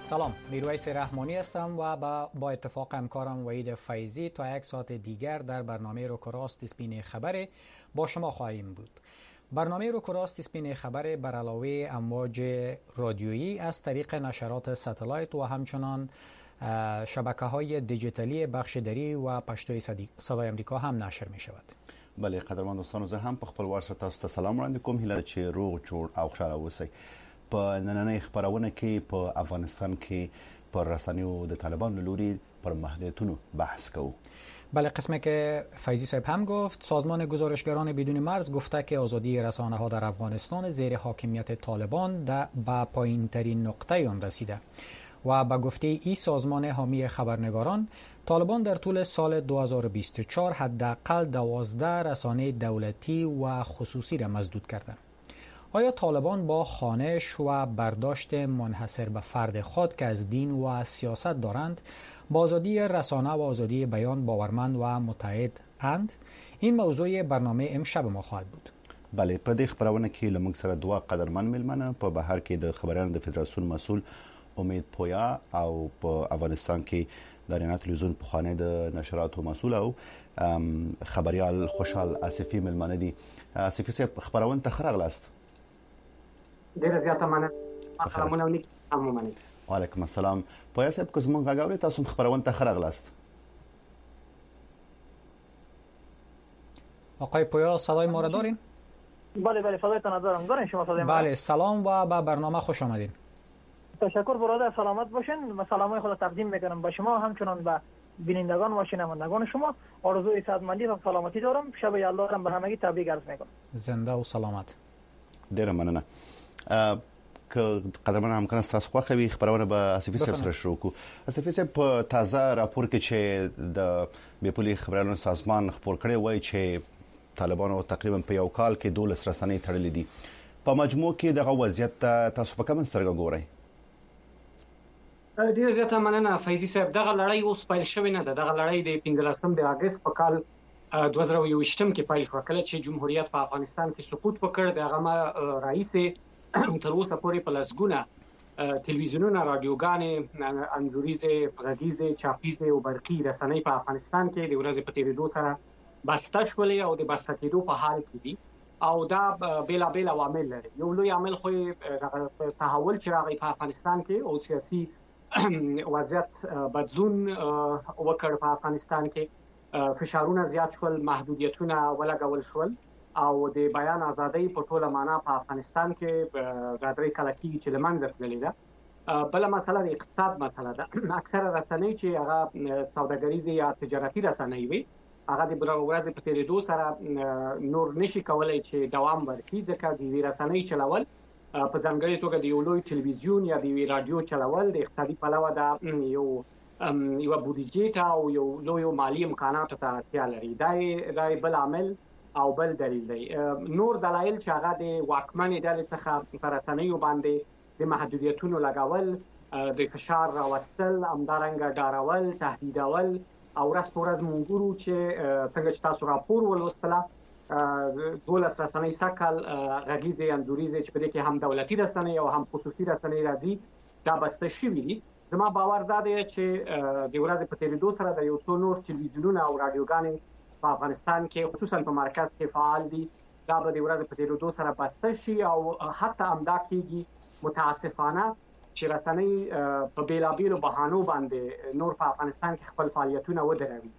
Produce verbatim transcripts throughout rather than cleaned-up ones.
سلام، میرویس رحمانی هستم و با, با اتفاق همکارم وحید فیضی تا یک ساعت دیگر در برنامه روکراست اسپین خبر با شما خواهیم بود. برنامه روکراست اسپین خبر بر علاوه امواج رادیویی از طریق نشرات ستلایت و همچنان شبکه های دیجیتالی بخش دری و پشتوی صدای امریکا هم نشر می شود. بله قدرمن دوستانو، زه هم په خپل وار سره تاسو ته سلام وړاندې کوم، هیله چې روغ جوړ او خوشاله اوسئ. په نننۍ خبرونه کې په افغانستان کې پر رسنیو د طالبان له لوري پر محدودیتونو بحث کوو. بله، قسمی که فیضی صاحب هم گفت، سازمان گزارشگران بدون مرز گفته که آزادی رسانه ها در افغانستان زیر حاکمیت طالبان به پایین ترین نقطه آن رسیده و به گفته این سازمان حامی خبرنگاران، طالبان در طول سال دو هزار و بیست و چهار حداقل دوازده رسانه دولتی و خصوصی را مسدود کرده. آیا طالبان با خوانش و برداشت منحصر به فرد خود که از دین و سیاست دارند، با آزادی رسانه و آزادی بیان باورمند و متحد اند؟ این موضوع برنامه امشب ما خواهد بود. بله، په دې خبرونه کې لمونږ سره دوه قدرمن میلمانه په بهر کې د خبريالانو د فدراسیون مسؤل امید پویا او په افغانستان کې د رڼا تلویزیون په خانه د نشراتو مسؤل او خبريال خوشحال آصفي میلمانه دي. آصفي صاحب، خبرونه ته خراغلاست. ډیره زیاته مننه. سلامونه ونیک هم مننه. وعلیکم السلام. پویا صاحب، که زمونږ غاوري تاسو خبرونه ته خراغلاست. آقای پویا، صدای ما را دارین؟ بله بله، صدایتان دارم. دارین شما صدای ما؟ بله، سلام و به برنامه خوش آمدین. تشکر برادر، سلامت باشین. و سلامای خود تقدیم میکنم به شما، همچنان به بینندگان و شنوندگان شما. آرزوی صحتمندی و سلامتی دارم. شب یلدا به همگی تبریک عرض میکنم. زنده و سلامت. ډیره مننه. که قدرمن همکاران تاسو خوښوي خبرونه به آصفي صاحب سره شروع کوو. آصفي صاحب، په تازه راپور کې چې د بېپولي خبريالانو سازمان خپور کړی وایي چې طالبانو تقریبا په یو کال کې دولس رسنۍ تړلې دي. په مجموع کې دغه وضعیت تاسو په کومه سترګه ګورئ؟ ډیره زیاته مننه فیضي صاحب. دغه لړۍ اوس پیل شوې نه ده. دغه لړۍ د پنځلسم د اگست په کال دوه زره یو ویشتم کې پیل شو، کله چې جمهوریت په افغانستان کې سقوط وکړ. دغه رئیس تر اوسه پورې په لسګونه تلویزیونونه، رادیوګانې، انځوریزې، غږیزې، چاپیزې او برقي رسنۍ په افغانستان کې د ورځې په تیریدو سره بسته شولې او د بسته کېدو په حال کې دي. او دا بیلابیل عوامل لري. یو لوی عامل خو تحول چې راغی په افغانستان کې او سیاسي وضعیت بدلون وکړ په افغانستان کې. فشارونه زیات شول، محدودیتونه ولګول شول او د بیان ازادي په ټوله معنا په افغانستان کې د درې کال کې چې لمنځه تللې ده. بل مسله د اقتصاد مسله ده. اکثره رسنۍ چې هغه سوداګریزي یا تجارتي رسنۍ وي، هغه د ورځې په تیریدو سره نور نشي کولای چې دوام ورکړي، ځکه د وی رسنۍ چلول په ځانګړي توګه د یو لوی ټلویزیون یا د وی رادیو چلول د اقتصادي پلوه ده یو یو بودیجې ته او یو لوی مالی امکاناتو ته اړتیا لري. دا دا بل عامل او بل دلیل دی. نور دلایل چې هغه د واکمنې ډلې څخه پر رسنیو باندې د محدودیتونو لګول، د فشار راوستل، همدارنګه ډارول، تهدیدول او ورځ په ورځ مونږ ګورو چې څنګه چې تاسو راپور ولوستله، دولس رسنۍ سکل غږیزې، انځوریزې چې په دې کې هم دولتي رسنۍ او هم خصوصي رسنۍ راځي، دا بسته شوي دي. زما باور دا دی چې د ورځې په تیریدو سره د یو څو نور تلویزیونونه او رادیوګانې په افغانستان کې خصوصا په مرکز کې فعال دي، دا به د ورځې په تیریدو سره بسته شي او حتی همدا کېږي متاسفانه چې رسنۍ په بیلابیلو بهانو باندې نور په افغانستان کې خپل فعالیتونه ودروي.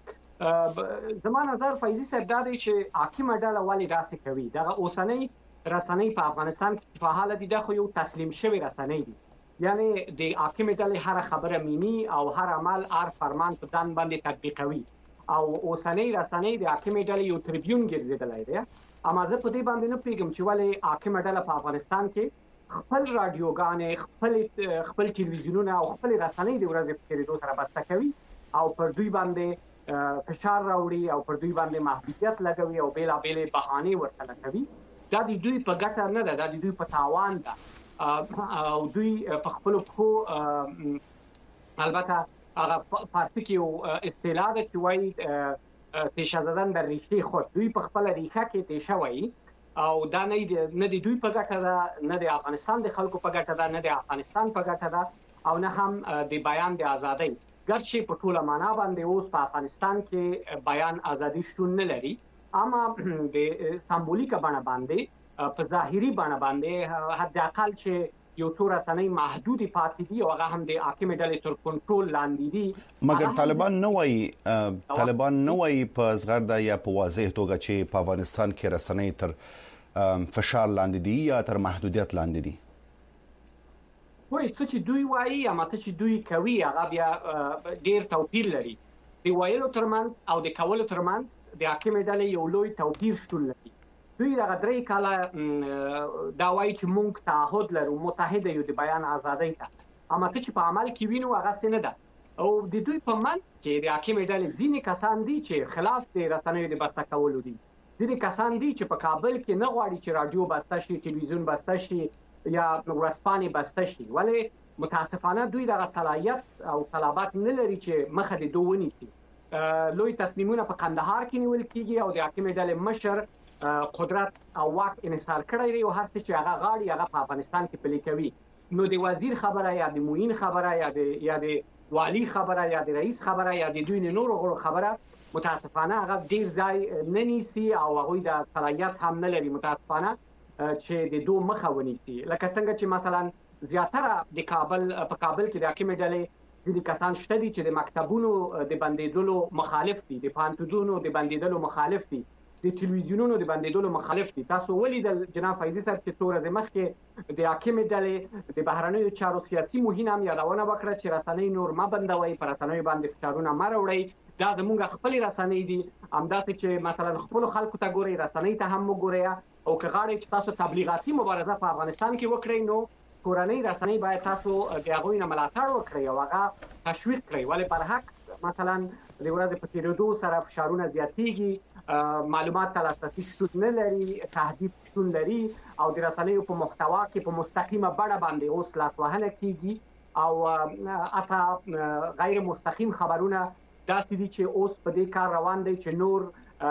زما نظر فیضي صاحب دا دی چې حاکمه ډله ولې داسې کوي. دغه اوسنۍ رسنۍ په افغانستان کې فعال دي، دا خو یو تسلیم شوی رسنۍ دي. یعنی د حاکمه ډلې هر خبره مینی او هر عمل، هر فرمان په ځان باندې تطبیقوي. او اوسنۍ رسنۍ د حاکمه ډلې یو تریبیون ګرځیدلای دی. اما زه په دې باندې نه پیګم چې ولې حاکمه ډله په افغانستان کې خپل رادیوګانې، خپل خپل تلویزیونونه او خپل رسنۍ د ورځې په تیریدو سره بسته کوي او پر دوی باندې فشار راوړي او پر دوی باندې محدودیت لګوي او بیلابیل بهانې ورته کوي. دا د دوی په ګټه نه ده، دا د دوی په تاوان ده. او دوی په خپل خو البته هغه فارسی کې یو اصطلاح ده چې وایي تیشه زدن در ریشه خود. دوی په خپل ریشه کې تیشه وایي او دا نه نه د دوی په ګټه ده، نه د افغانستان د خلکو په ګټه ده، نه د افغانستان په ګټه ده او نه هم د بیان د ازادۍ. ګرچې په ټوله معنا باندې اوس په افغانستان کې بیان ازادي شتون نه لري، اما د سمبولیکه بڼه باندې په ظاهري بڼه باندې حد اقل چې یو څو رسنۍ محدودي پاتې دي او هغه هم د حاکم ډلې تر کنټرول لاندې دي. مګر طالبان نه وایي طالبان نه وایي په زغرده یا په واضح توګه چې په افغانستان کې رسنۍ تر فشار لاندې دي یا تر محدودیت لاندې دي. وایي څه چې دوی وایي یا ماته چې دوی کوي هغه بیا ډیر توپیر لري. د ویلو ترمنځ او د کولو ترمنځ د حاکم ډلې یو لوی توپیر شتون لري. دوی دغه درې کاله دا وایي چې موږ تعهد لرو، متحد یو د بیان ازادۍ ته، اما څه چې په عمل کې وینو هغه څه نه ده. او د دوی په منځ کې د حاکم ډلې ځینې کسان دي چې خلاف د رسنیو د بسته کولو دي، ځینې کسان دي چې په کابل کې نه غواړي چې رادیو بسته شي، تلویزیون بسته شي یا ورځپاڼې بسته شي، ولې متاسفانه دوی دغه صلاحیت او طلبات نه لري چې مخه د دوی ونیسي. لوی تصمیمونه په قندهار کې نیول کیږي او د حاکم ډلې مشر قدرت او واک انحصار کړی دی او هر څه چې هغه غاړي هغه په افغانستان کې پلي کوي. نو د وزیر خبره یا د معین خبره یا د یا د والی خبره یا د رئیس خبره یا د دوی نورو غړو خبره متاسفانه هغه ډیر ځای نه نیسي او هغه د صلاحیت هم نه لري متاسفانه چې د دوه مخه ونیسي. لکه څنګه چې مثلا زیاتره د کابل په کابل کې د حاکم ډلې ځینې کسان شته دي چې د مکتبونو د بندیدلو مخالف دي، د پانتونونو د بندیدلو مخالف دي، د تلویزیونونو د بندیدلو مخالف دي. تاسو ولیدل جناب فیضي صاحب چې څو ورځې مخکې د حاکم ډلې د بهرنیو چارو سیاسي مهین هم یادونه وکړه چې رسنۍ نور ما بندوي، پر رسنیو باندې فشارونه ما راوړي. دا زموږ خپل رسنۍ دي، همداسې چې مثلا خپل خلکو ته ګوري، رسنۍ ته هم وګورئ او که غواړئ چې تاسو تبلیغاتي مبارزه په افغانستان کې وکړئ نو کورنۍ رسنۍ باید تاسو د هغوی نه ملاتړ وکړئ او هغه تشویق کړئ. ولې برعکس مثلا د ورځې په تېرېدو سره فشارونه زیاتېږي، معلومات ته لاسرسي شتون نه لري، تهدید شتون لري او د رسنیو په محتوا کې په مستقیمه بڼه باندې اوس لاسوهنه کیږي او حتی غیر مستقیم خبرونه داسې دي چې اوس په دې کار روان دی چې نور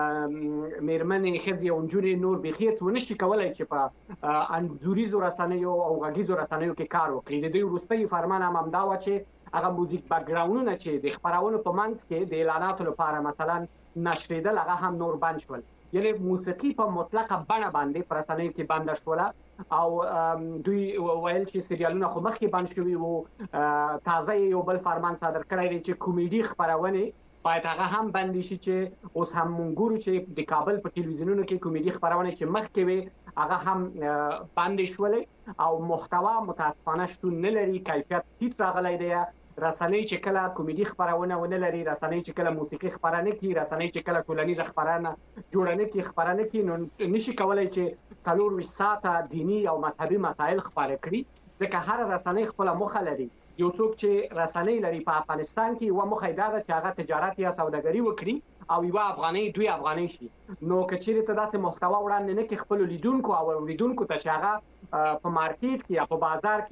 میرمنې ښځې او نجونې نور بېخي هېڅ ونشي کولی چې په انځوریزو رسنیو او غږیزو رسنیو کې کار وکړي. د دوی وروستی فرمان هم همدا وه چې هغه موزیک بیکګراونډونه چې د خپرونو په منځ کې د اعلاناتو لپاره مثلا نشریدل هغه هم نور بند شول. یعنې موسیقي په مطلقه بڼه باندې په رسنیو کې بنده شوله او دوی ویل چې سریالونه خو مخکې بند شوي وو. تازه یو بل فرمان صادر کړی دی چې کومیډي خپرونې باید هغه هم بندي شي، چې اوس هم مونږ ګورو چې د کابل په ټلویزیونونو کې کومیډي خپرونې چې مخکې وي هغه هم بندې شولې او محتوا متاسفانه شتون نه لري، کیفیت ټیټ راغلی دی. رسنۍ چې کله کومیډي خپرونه ونه لري، رسنۍ چې کله موسیقي خپرونه کوي، رسنۍ چې کله ټولنیزه خپرونه جوړونه کوي خپرونه کوي نو نشي کولای چې څلور ویشت ساعته دینی او مذهبي مسایل خپاره کړي، ځکه هر رسنۍ خپل موخه لري. یو څوک چې رسنۍ لري په افغانستان کې و موخه دا ده چې هغه تجارت یا سوداګري وکړي او یو افغاني دوی افغاني شي. نو که چیرې ته داسې محتوا وړاندې نه کړي خپل لیدونکو او اوریدونکو ته چې هغه په مارکیټ کې یا په بازار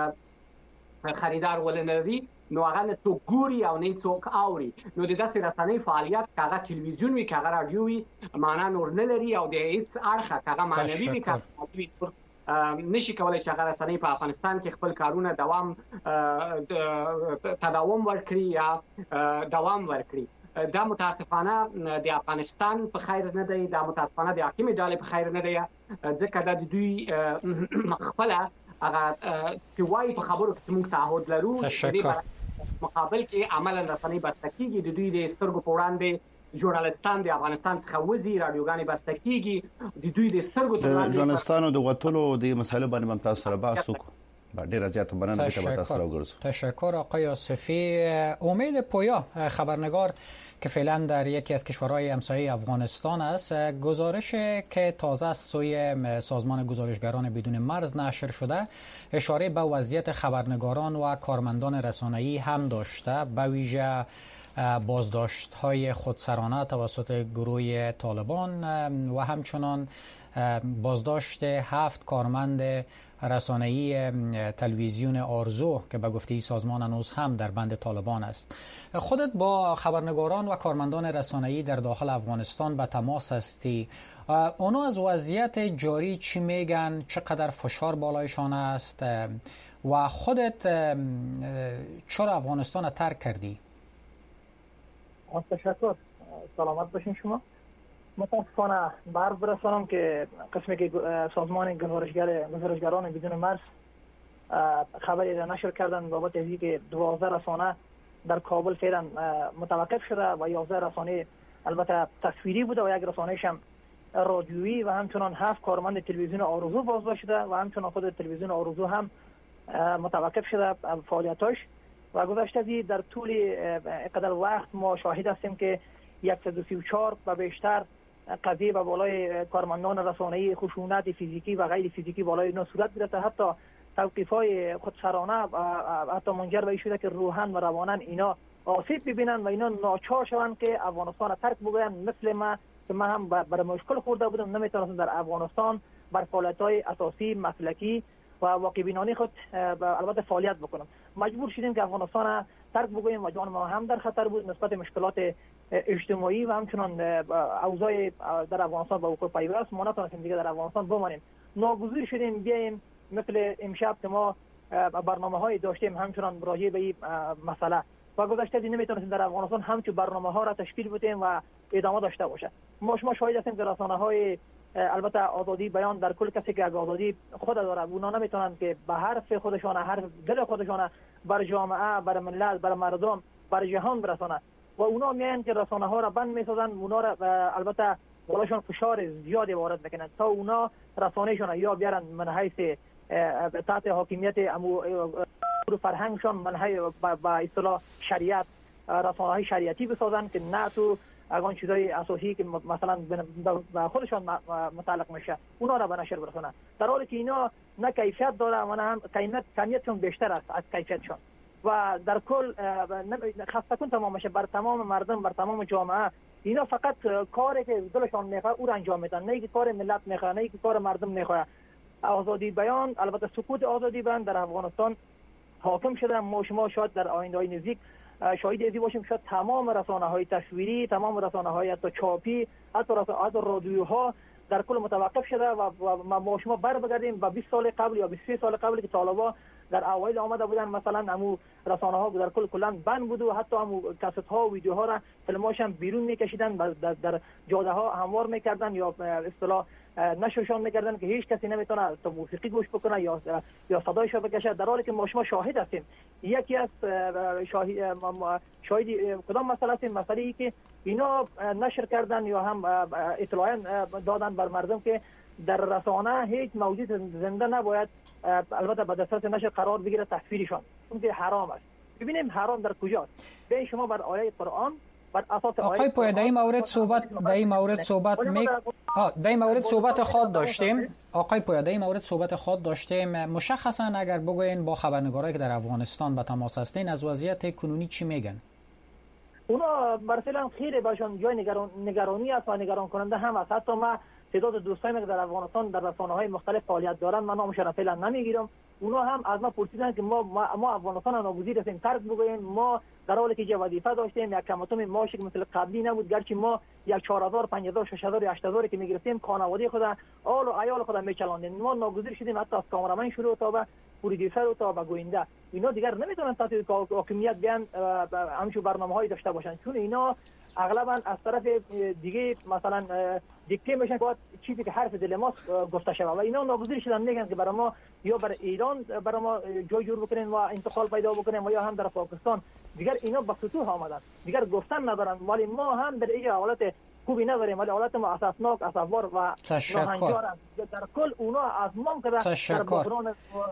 کې خریدار ولنوي نو هغه نه څوک ګوري او نه څوک اوري، نو د داسې رسنۍ فعالیت که هغه تلویزیون وي که هغه رادیو وي معنا نور نه لري او د هیڅ اړخه که هغه معنوي وي که هغه نشي کولای چې هغه رسنۍ په افغانستان کې خپل کارونه دوام تداوم ورکړي یا دوام ورکړي. دا متاسفانه د افغانستان په خیر نه دی، دا متاسفانه د حاکم ډلې په خیر نه دی، ځکه دا د دوی خپله هغه چې وایي په خبرو کې موږ تعهد لرو، د مقابل کې عملا رسنۍ بسته کېږي، د دوی د سترګو په وړاندې ژورنالستان د افغانستان څخه وځي، رادیوګانې بسته کېږي، د دوی د سترګو د ژورنالستانو د وتلو د مسایلو باندې هم تاسو سره بحث وکړو. ډېره زیاته مننه که به تاسو راوګرځو. تشکر آقای آصفی. امید پویا خبرنگار که فعلا در یکی از کشورهای همسایه افغانستان است، گزارش که تازه از سوی سازمان گزارشگران بدون مرز نشر شده اشاره به وضعیت خبرنگاران و کارمندان رسانه‌ای هم داشته، به ویژه بازداشت‌های خودسرانه توسط گروه طالبان و همچنان بازداشت هفت کارمند رسانه‌ای تلویزیون آرزو که به گفته سازمان هنوز هم در بند طالبان است. خودت با خبرنگاران و کارمندان رسانه‌ای در داخل افغانستان به تماس هستی، اونا از وضعیت جاری چی میگن؟ چقدر فشار بالایشان است و خودت چرا افغانستان را ترک کردی؟ تشکر. سلامت باشین شما. متاسفانه بر برسانم که قسمی که سازمان گزارشگر گزارشگران بدون مرز خبری را نشر کردن بابت اینکه که دوازده رسانه در کابل فعلا متوقف شده و یازده رسانه البته تصویری بوده و یک رسانه‌اش هم رادیویی و همچنان هفت کارمند تلویزیون آرزو بازداشت شده و همچنان خود تلویزیون آرزو هم متوقف شده فعالیتاش. و گذشته از در طول قدر وقت ما شاهد هستیم که صد و سی و چهار و بیشتر قضیه به بالای کارمندان رسانه‌ای خشونت فیزیکی و غیر فیزیکی بالای اینا صورت گرفته. حتی توقیف‌های خودسرانه و حتی منجر به این شده که روحاً و رواناً اینا آسیب ببینن و اینا ناچار شوند که افغانستان را ترک بگویند. مثل ما که ما هم برای مشکل خورده بودم، نمیتونستم در افغانستان بر فعالیت‌های اساسی مسلکی و واقع بینانه خود البته فعالیت بکنم. مجبور شدیم که افغانستان را ترک بگوییم و جان ما هم در خطر بود نسبت مشکلات اجتماعی و همچنان اوضاع در افغانستان با وقوع پیوست. ما نتونستیم دیگه در افغانستان بمانیم. ناگزیر شدیم بیایم مثل امشب که ما برنامه‌های داشتیم همچنان راجع به این مسئله و گذشته دی نمیتونستیم در افغانستان همچون برنامه‌ها را تشکیل بدیم و ادامه داشته باشه. ما شما شاهد هستیم که رسانه‌های البته آزادی بیان در کل کسی که آزادی خود داره اونا نمیتونن که به حرف خودشان حرف دل خودشان بر جامعه بر ملت بر مردم بر جهان برسانه و اونا میان که رسانه‌ها را بند میسازن. اونا را البته بالاشون فشار زیادی وارد میکنن تا اونا رسانه‌شون یا بیارن من حیث تحت حاکمیت امو فرهنگشون من حیث با اصطلاح شریعت رسانه‌های شریعتی بسازن که نه تو اگه چیزای اساسی که مثلا به خودشان متعلق میشه اونا را به نشر برسونن، در حالی که اینا نه کیفیت داره و نه هم قیمت کمیتشون بیشتر است از کیفیتشون و در کل خسته کن تمام میشه بر تمام مردم بر تمام جامعه. اینا فقط کاری که دلشان میخواد او را انجام میدن، نه اینکه کار ملت میخواد نه اینکه کار مردم میخواد. آزادی بیان البته سکوت آزادی بیان در افغانستان حاکم شده. ما شما شاید در آینده‌های نزدیک شاهد ازی باشیم شاید تمام رسانه‌های تصویری تمام رسانه‌های حتی چاپی حتی حتی رادیوها در کل متوقف شده و ما شما بر بگردیم به بیست سال قبل یا بیست و سه سال قبل که طالبا در اوایل آمده بودن مثلا همو رسانه‌ها در کل کلا بند بود و حتی همو کاست‌ها و ویدیوها را فیلماش هم بیرون می‌کشیدن و در, در جاده‌ها هموار می‌کردن یا اصطلاح نشرشان می‌کردن که هیچ کسی نمی‌تونه تا موسیقی گوش بکنه یا یا صدایش رو بکشه، در حالی که ما شما شاهد هستیم. یکی از شاهد شاهدی کدام مسئله است؟ مسئله ای که اینا نشر کردن یا هم اطلاع دادن بر مردم که در رسانه هیچ موجود زنده نباید البته به دسترس نشر قرار بگیره تصویرشان، چون که حرام است. ببینیم حرام در کجاست؟ به شما بر آیه قرآن بر اساس آقای پویا در این مورد صحبت در این مورد صحبت می ها در این مورد صحبت خود داشتیم. آقای پویا در این مورد صحبت خود داشتیم. مشخصا اگر بگوین با خبرنگارایی که در افغانستان به تماس هستین از وضعیت کنونی چی میگن؟ اونا مثلا خیلی باشون جای نگران نگرانی است و نگران کننده هم است. حتی ما تعداد دوستانی که در افغانستان در رسانه‌های مختلف فعالیت دارن من نامشون فعلا نمیگیرم، اونا هم از ما پرسیدن که ما ما, ما افغانستان را ناگزیر هستیم ترک بگوییم. ما در حالی که جو وظیفه داشتیم یک کماتوم معاش که مثل قبلی نبود، گرچه ما یک چهار هزار پنج هزار شش هزار هشت هزار که میگرفتیم خانواده خود آل و عیال خود میچلاندیم. ما ناگزیر شدیم حتی از کامرمن شروع تا به پرودیوسر تا به گوینده اینا دیگر نمیتونن تحت حاکمیت بیان همچون برنامه‌هایی داشته باشن، چون اینا اغلبا از طرف دیگه مثلا دیکته میشن که چیزی که حرف دل ماست گفته شود و اینا ناگزیر شدن میگن که برای ما یا برای ایران برای ما جای جور بکنین و انتقال پیدا بکنین و یا هم در پاکستان. دیگر اینا به سطوح آمدن، دیگر گفتن ندارن، ولی ما هم در این حالت خوبی نداریم، ولی حالت ما اساسناک اساسوار و ناهنجار در کل اونا از ما که در بحران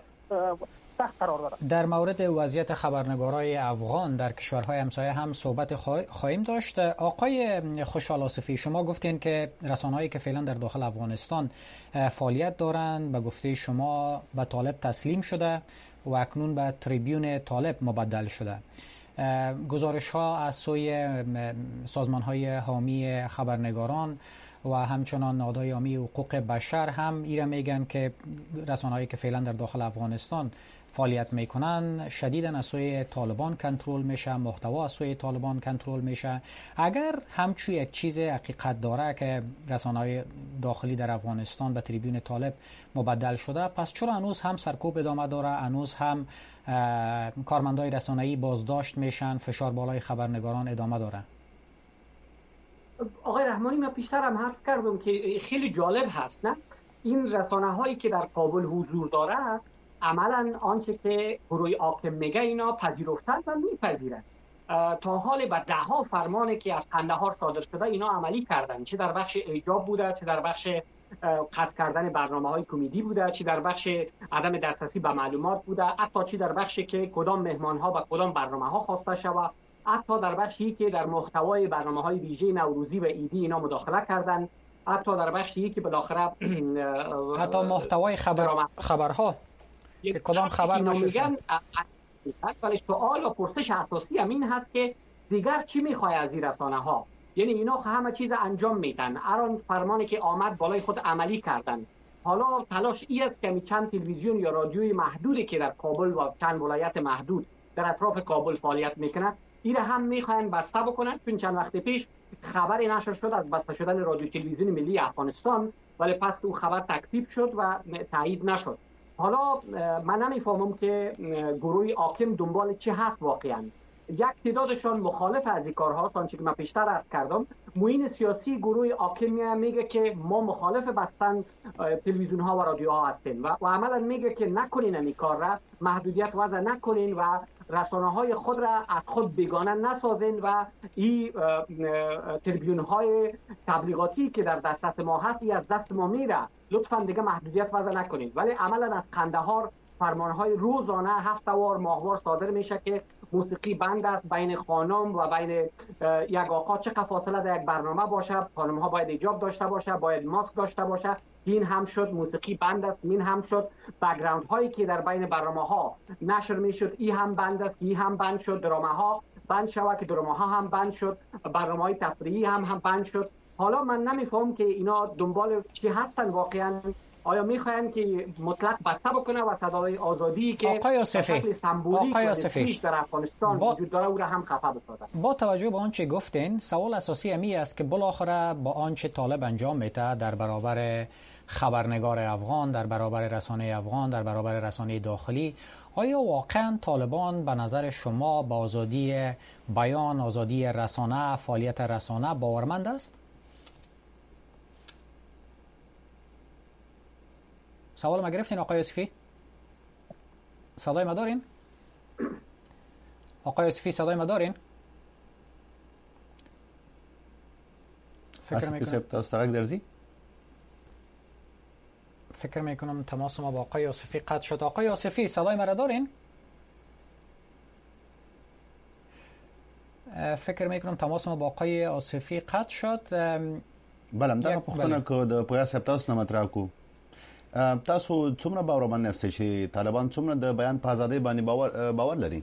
سخت قرار دارد. در مورد وضعیت خبرنگارای افغان در کشورهای همسایه هم صحبت خواهیم داشت. آقای خوشحال آصفی، شما گفتین که رسانه‌هایی که فعلا در داخل افغانستان فعالیت دارند به گفته شما به طالب تسلیم شده و اکنون به تریبیون طالب مبدل شده. گزارش ها از سوی سازمان های حامی خبرنگاران و همچنان نهادهای حامی حقوق بشر هم ایره میگن که رسانه‌هایی که فعلا در داخل افغانستان فعالیت میکنن شدیداً از سوی طالبان کنترل میشه، محتوا از سوی طالبان کنترل میشه. اگر همچون یک چیز حقیقت داره که رسانه‌های داخلی در افغانستان به تریبیون طالب مبدل شده، پس چرا هنوز هم سرکوب ادامه داره، هنوز هم کارمندای رسانه‌ای بازداشت میشن، فشار بالای خبرنگاران ادامه داره؟ آقای رحمانی، من پیشتر هم عرض کردم که خیلی جالب هست، نه این رسانه هایی که در کابل حضور داره عملا آنچه که گروه حاکم میگه اینا پذیرفتن و میپذیرن. تا حال به ده ها فرمانی که از قندهار صادر شده اینا عملی کردن، چه در بخش ایجاب بوده، چه در بخش قطع کردن برنامه های کمدی بوده، چه در بخش عدم دسترسی به معلومات بوده، حتی چه در بخش که کدام مهمان ها به کدام برنامه ها خواسته شود، حتی در بخشی که در محتوای برنامه‌های ویژه نوروزی و عیدی اینا مداخله کردن، حتی در بخشی که بالاخره حتی محتوای خبر خبرها که کدام خبر نمیگن. ولی سوال و پرسش اساسی همین هست که دیگر چی میخواد از این رسانه‌ها؟ یعنی اینا همه چیز انجام میدن، الان فرمانی که آمد بالای خود عملی کردن. حالا تلاش ای است که چند تلویزیون یا رادیوی محدودی که در کابل و چند ولایت محدود در اطراف کابل فعالیت میکنند ایره هم میخواین بسته بکنن. چون چند وقت پیش خبری نشر شد از بسته شدن رادیو تلویزیون ملی افغانستان، ولی پس اون خبر تکذیب شد و تایید نشد. حالا من نمیفهمم که گروه حاکم دنبال چه هست واقعا. یک تعدادشان مخالف از این کارهاست، آنچه که من پیشتر عرض کردم. معین سیاسی گروه حاکم میگه که ما مخالف بستن تلویزیون ها و رادیو ها هستیم و, و عملا میگه که نکنین این کار را، محدودیت وضع نکنین و رسانه های خود را از خود بیگانه نسازین و این تلویزیون های تبلیغاتی که در دسترس ما هست ای از دست ما میره، لطفا دیگه محدودیت وضع نکنین. ولی عملا از قندهار فرمانهای روزانه هفته‌وار ماهوار صادر میشه که موسیقی بند است، بین خانم و بین یک آقا چقدر فاصله در یک برنامه باشه، خانم ها باید حجاب داشته باشه، باید ماسک داشته باشه. این هم شد موسیقی بند است، این هم شد بک‌گراند هایی که در بین برنامه ها نشر میشد این هم بند است، این هم بند شد، درامه ها بند شود که درامه ها هم بند شد، برنامه های تفریحی هم هم بند شد. حالا من نمیفهم که اینا دنبال چی هستن واقعا. آیا میخواین که مطلق بسته بکنه و صدای آزادی که آقای آصفی آقای آصفی در افغانستان با... وجود داره او را هم خفه بسازه؟ با توجه به آنچه گفتین، سوال اساسی امی است که بالاخره با آنچه طالب انجام میده در برابر خبرنگار افغان، در برابر رسانه افغان، در برابر رسانه داخلی، آیا واقعا طالبان به نظر شما با آزادی بیان، آزادی رسانه، فعالیت رسانه باورمند است؟ سوال ما گرفتین آقای آصفی؟ صدای ما دارین؟ آقای آصفی صدای ما دارین؟ فکر میکنم فکر میکنم تماس ما با آقای آصفی قطع شد. آقای آصفی صدای ما را دارین؟ فکر میکنم تماس ما با آقای آصفی قطع شد. بله، دا پوښتنه کو د پویا صاحب تاسو نه مطرح کو. تاسو څومره باورمن یاست چې طالبان څومره د بیان په ازادۍ باندې باور باور لري؟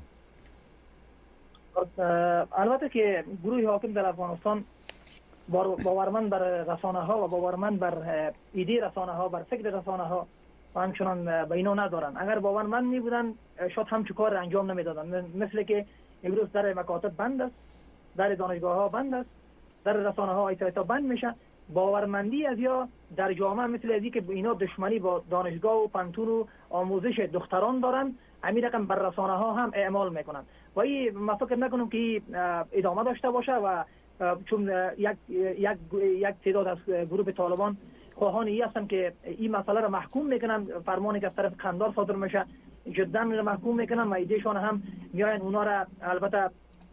البته که گروه حاکم در افغانستان باورمند بر رسانه ها و باورمند بر ایده رسانه ها، بر فکر رسانه ها و همچنان به اینا ندارن. اگر باورمند می بودن شاید همچون کار انجام نمیدادن. مثل که امروز در مکاتب بند است، در دانشگاه ها بند است، در رسانه ها ایتایتا بند میشه. باورمندی از یا در جامعه مثل ازی که اینا دشمنی با دانشگاه و پانتون و آموزش دختران دارن، همین رقم بر رسانه ها هم اعمال میکنن و این ما فکر نکنم که ادامه داشته باشه و چون یک یک یک تعداد از گروه طالبان خواهان ای هستن که این مسئله را محکوم میکنن، فرمانی که از طرف قندار صادر میشه جدا محکوم میکنن و ایدهشان هم میاین اونا را البته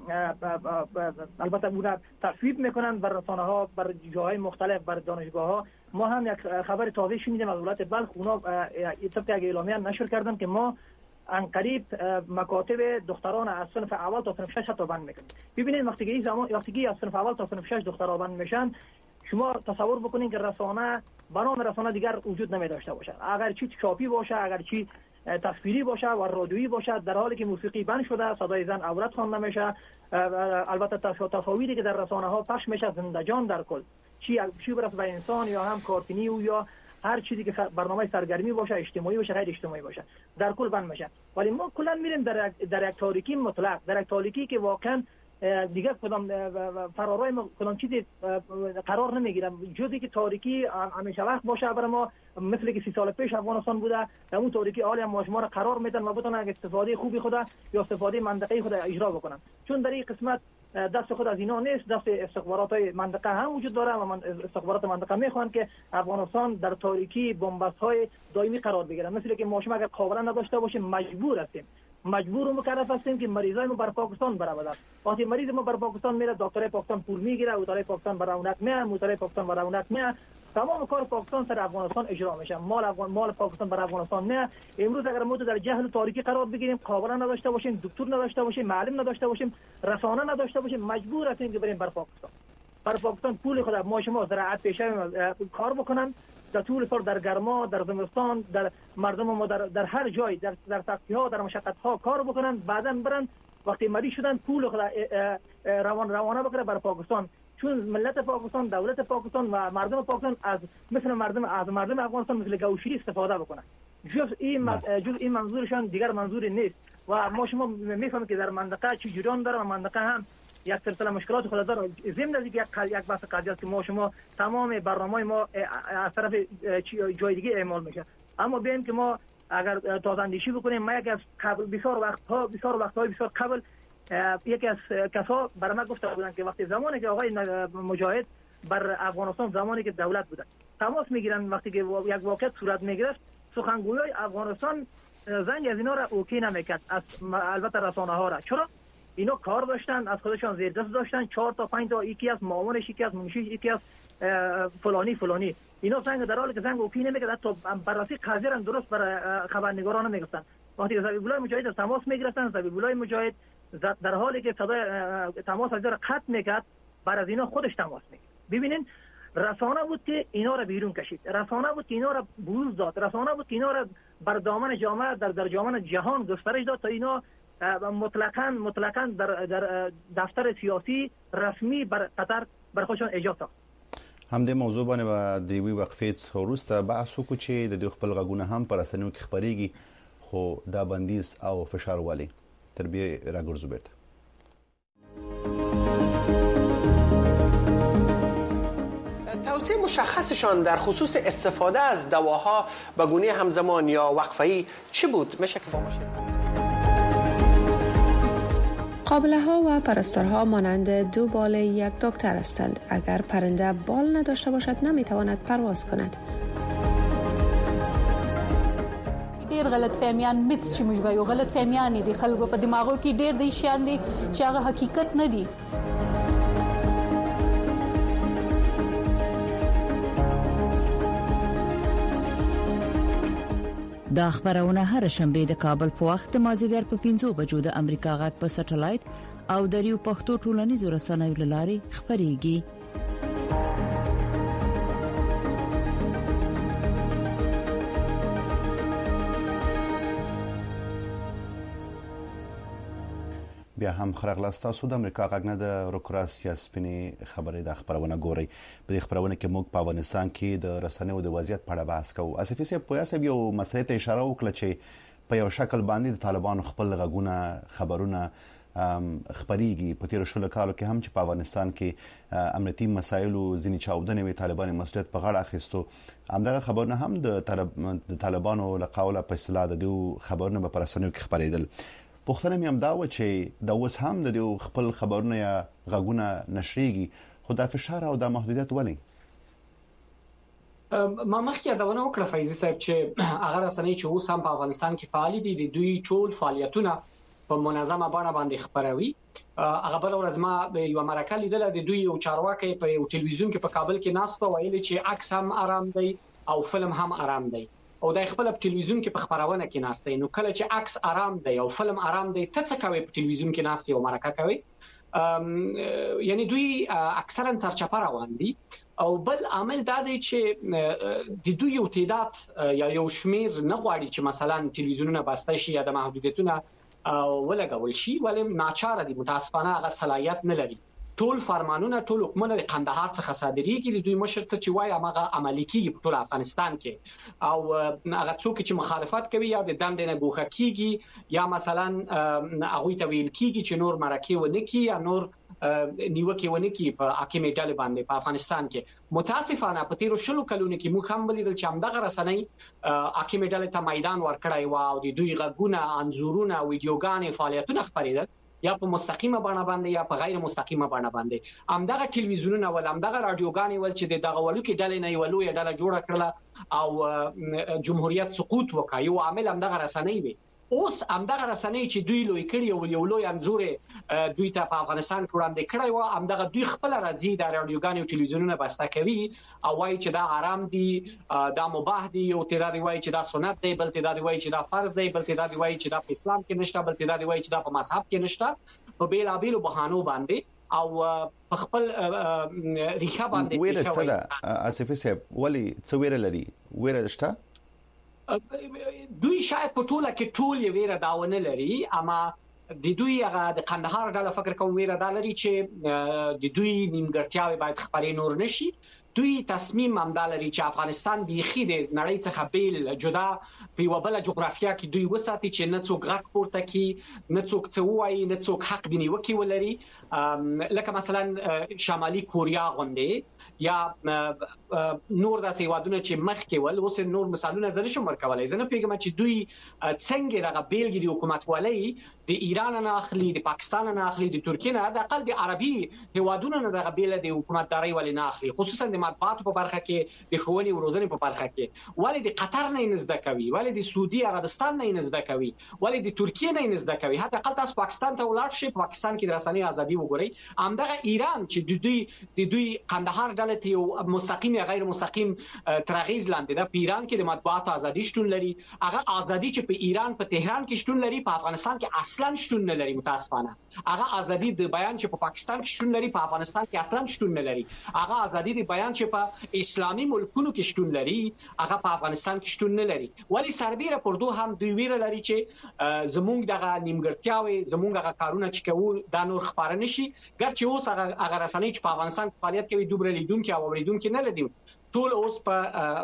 البته اونا تصویب میکنن بر رسانه ها، بر جاهای مختلف، بر دانشگاه ها. ما هم یک خبر تازه شنیدیم از ولایت بلخ، اونا طبق یک اعلامیه نشر کردن که ما انقریب مکاتب دختران از صنف اول تا صنف شش تا بند میکنیم. ببینید وقتی که زمان وقتی که از صنف اول تا صنف شش دخترها بند میشن، شما تصور بکنید که رسانه برنامه رسانه دیگر وجود نمی داشته باشه، اگر چی چاپی باشه، اگر چی تصویری باشه و رادیویی باشه، در حالی که موسیقی بند شده، صدای زن عورت خوانده میشه، البته تصاویری که در رسانه ها پخش میشه زنده جان در کل، چی چی برسه به انسان یا هم کارتونی و یا هر چیزی که برنامه سرگرمی باشه، اجتماعی باشه، غیر اجتماعی باشه، در کل بند میشه. ولی ما کلا میریم در در یک تاریکی مطلق، در یک تاریکی که واقعا دیگه کدام فرارای کدام چیزی قرار نمیگیره جزی که تاریکی همیشه وقت باشه برای ما، مثل که سی سال پیش افغانستان بوده. در اون تاریکی حالی هم ما را قرار میدن و بتونن استفاده خوبی خود یا استفاده منطقه خود اجرا بکنن، چون در این قسمت دست خود از اینا نیست، دست استخبارات منطقه هم وجود داره و من استخبارات منطقه میخوان که افغانستان در تاریکی بنبست های دائمی قرار بگیره. مثل که ما شما اگر قابل نداشته باشیم مجبور هستیم مجبور و مکلف هستیم که مریضای ما بر پاکستان برآورده. وقتی مریض ما بر پاکستان میره، دکتر پاکستان پول میگیره، اوتای پاکستان بر اونک میاد، موتای پاکستان بر اونک میاد، تمام کار پاکستان سر افغانستان اجرا میشه، مال افغان مال پاکستان بر افغانستان میاد. امروز اگر ما در جهل و تاریکی قرار بگیریم، قابل نداشته باشیم، دکتر نداشته باشیم، معلم نداشته باشیم، رسانه نداشته باشیم، مجبور هستیم که بریم بر پاکستان. بر پاکستان پول خود ما شما زراعت پیشه کار بکنن، در طول سال، در گرما، در زمستان، در مردم ما در, در هر جای، در در سختی ها، در مشقت ها کار بکنن، بعداً برن وقتی مریض شدن پول خود روان روانه بکنه بر پاکستان، چون ملت پاکستان، دولت پاکستان و مردم پاکستان از مثل مردم از مردم افغانستان مثل گوشی استفاده بکنن. جز این جز این منظورشان دیگر منظوری نیست و ما شما میفهمید که در منطقه چه جریان داره و منطقه هم یک سلسله مشکلات خود داره. ضمن از یک یک بحث قضیه است که ما شما تمام برنامه ما از طرف جای دیگه اعمال میشه. اما ببین که ما اگر تازه اندیشی بکنیم، ما یک از قبل بسیار وقت ها بسیار وقت های بسیار قبل یکی از کسا برای ما گفته بودن که وقتی زمانی که آقای مجاهد بر افغانستان زمانی که دولت بودن تماس میگیرن، وقتی که یک واقعیت صورت میگرفت سخنگویای افغانستان زنگ از اینا را اوکی نمیکرد، از البته رسانه ها را. چرا؟ اینا کار داشتن، از خودشان زیر دست داشتن، چهار تا پنج تا یکی از معاونش، یکی از منشیش، یکی از فلانی فلانی، اینا زنگ در حالی که زنگ اوکی نمیکرد، حتی بررسی قضیه را درست برای خبرنگاران نمیگفتن. وقتی زبیبالله مجاهد تماس میگرفتن، زبیبالله مجاهد در حالی که صدای تماس از را قطع میکرد، بعد از اینا خودش تماس میکرد. ببینین رسانه بود که اینا را بیرون کشید، رسانه بود که اینا را بروز داد، رسانه بود که اینا را بر دامن جامعه در در جامعه جهان گسترش داد تا اینا مطلقاً مطلقاً در در دفتر سیاسی رسمی بر قطر بر خودشان ایجاد ساخت. هم د موضوع باندې به د یوې وقفې څخه وروسته بحث وکړو چې د دوی خپل غږونه هم په رسنیو کې خپرېږي، خو دا بندیز او فشار والی تر بیا راګرځو بیرته. توصیه مشخصشان در خصوص استفاده از دواها به گونه همزمان یا وقفه‌ای چی بود؟ میشه که با ما شیر قابله ها و پرستارها مانند دو بال یک دکتر هستند. اگر پرنده بال نداشته باشد نمیتواند پرواز کند. ډیر غلط فهمیان میتس چې موږ وایو غلط فهمیان دي خلکو په دماغو کې ډیر د شیان دي چې هغه حقیقت نه دي. دا خبرونه هر شنبه د کابل په وخت مازیګر په پنځو بجو د امریکا غږ په سټلایټ او د ریو پښتو ټولنیزو رسنیو له لارې خبريږي. بیا هم خرغلاست تاسو د امریکا غږ نه د روکراسیا سپینی خبرې د خبرونه ګوري. په دې خبرونه کې موږ په افغانستان کې د رسنیو د وضعیت په اړه بحث کوو. اسفي سي په یاسه یو مسله ته اشاره وکړه چې په یو شکل باندې د طالبانو خپل غږونه خبرونه خبريږي. په تیر شلو کالو کې هم چې په افغانستان کې امنیتي مسایلو ځینې چاودنې وی طالبان مسؤلیت په غاړه اخیستو، همدغه خبرونه هم د طالبانو له قوله په اصطلاح د دوی خبرونه په رسنیو کې خبرېدل. پوښتنه مې هم دا و چې د اوس هم د دوی خپل خبرونه یا غږونه نشریږي، خو دا فشار او د محدودیت ولې؟ ما مخکې یادونه وکړه فیضي صاحب چې هغه رسنۍ چې اوس هم په افغانستان کې فعال دي د دوی ټول فعالیتونه په منظمه بڼه باندې خبروي. هغه بل ورځ ما یو مرکه لیدله د دوی یو چارواکي په یو ټلویزیون کې په کابل کې ناست و، ویلي چې عکس هم آرام دی او فلم هم آرام دی او د خپل په ټلویزیون کې په خبرونه کې ناست دی. نو کله چې عکس آرام دی او فلم آرام دی ته څه کوي په ټلویزیون کې ناست یو مرکه کوي؟ یعنی دوی اکثرا سرچپه روان دي. او بل عامل دا دی چې د دوی یو تعداد یا یو شمیر نه غواړي چې مثلا ټلویزیونونه بسته شي یا د محدودیتونه ولګول شي، ولې ناچاره دي، متاسفانه هغه صلاحیت نه لري. ټول فرمانونه ټول حکومت د قندهار څخه صادرېږي د دوی مشر څه چې وایي هغه عملي کیږي په ټول افغانستان کې او هغه څوک چې مخالفت کوي یا د دندې نه ګوښه کیږي یا مثلا هغه ته ویل کیږي چې نور مرکه ونه کی یا نور نیوکه ونه کی په حاکم ډلې باندې په افغانستان کې متاسفانه په تیرو شلو کلونو کې موږ هم ولیدل چې همدغه رسنۍ حاکم ډلې ته میدان ورکړی و او د دوی غږونه انزورونه ویډیوګانې فعالیتونه خپرېدل یا په مستقیمه بڼه باندې یا په غیر مستقیمه بڼه باندې همدغه ټلویزیونونه ول همدغه رادیوګانې ول چې دغه ولوکي ډلې نه یو لوی ډله جوړه کړله او جمهوریت سقوط وکړ یو عامل همدغه رسنۍ وي اوس همدغه رسنۍ چې دوی لوی کړی او یو لوی انزور دوی ته په افغانستان کې وړاندې کړی و همدغه دوی خپل راځي د رادیوګانې او ټلویزیونونه بسته کوي او وایي چې دا آرام دي دا مباح دي او تیر دی وایي چې دا سنت دی بل تیر دی وایي چې دا فرض دی بل تیر دی وایي چې دا په اسلام کې نشته بل تیر دی وایي چې دا په مذهب کې نشته په بیلابیلو بهانو باندې او په خپل ریښه باندې ویره څه ده اسفي صاحب ولی څه ویره لري ویره شته دوی شاید په ټوله کې ټول یې ویره داونه لري اما د دوی هغه د قندهار ډله فکر کوم ویره دا لري چې د دوی نیمګړتیاوې باید خپلې نور نشي دوی تصمیم هم دا لري چې افغانستان بیخي د نړۍ څخه بیل جدا په یو بل جغرافیا کې دوی وساتي چې نه څوک غږ پورته کوي نه څوک څه وایي نه څوک حق دی نیوکي ولري لکه مثلا شمالي کوریا غونډه یا نور داسې هیوادونه چې مخکې ول اوس نور مثالونه زره شم ورکولای زه نه پیګم چې دوی څنګه دغه بیلګې د حکومت ولای د ایران نه اخلي د پاکستان نه اخلي د ترکیه نه د اقل د عربي هیوادونو نه دغه بیل د حکومتداري ولې نه اخلي خصوصا د مطبوعات په برخه کې د ښوونې او روزنې په برخه کې ولې د قطر نه نزد کوي ولې د سعودي عربستان نه نزد کوي ولې د ترکیه نه نزد کوي حتی اقل تاسو پاکستان ته ولاړ شئ پاکستان کې د رسنۍ ازادي وګورئ همدغه ایران چې د دوی د دوی قندهار ډله ته یو مستقیم یا غیر مستقیم ترغیز لاندې د ایران کې د مطبوعات ازادي شتون لري هغه ازادي چې په ایران په تهران کې شتون لري په افغانستان کې اصلا شتون نه لري متاسفانه هغه ازادي د بیان چې په پاکستان کې شتون لري په افغانستان کې اصلا شتون نه لري هغه ازادي د بیان چې په اسلامي ملکونو کې شتون لري هغه په افغانستان کې شتون نه لري ولی سربېره پردو هم دوی ویره لري چې زمونږ دغه نیمګړتیاوې زمونږ هغه کارونه چې کوو دا نور خبره نشي ګرچې اوس هغه هغه رسنۍ چې په افغانستان کې فعالیت کوي دوبره لیدونکو او اوریدونکو نه لري ټول اوس په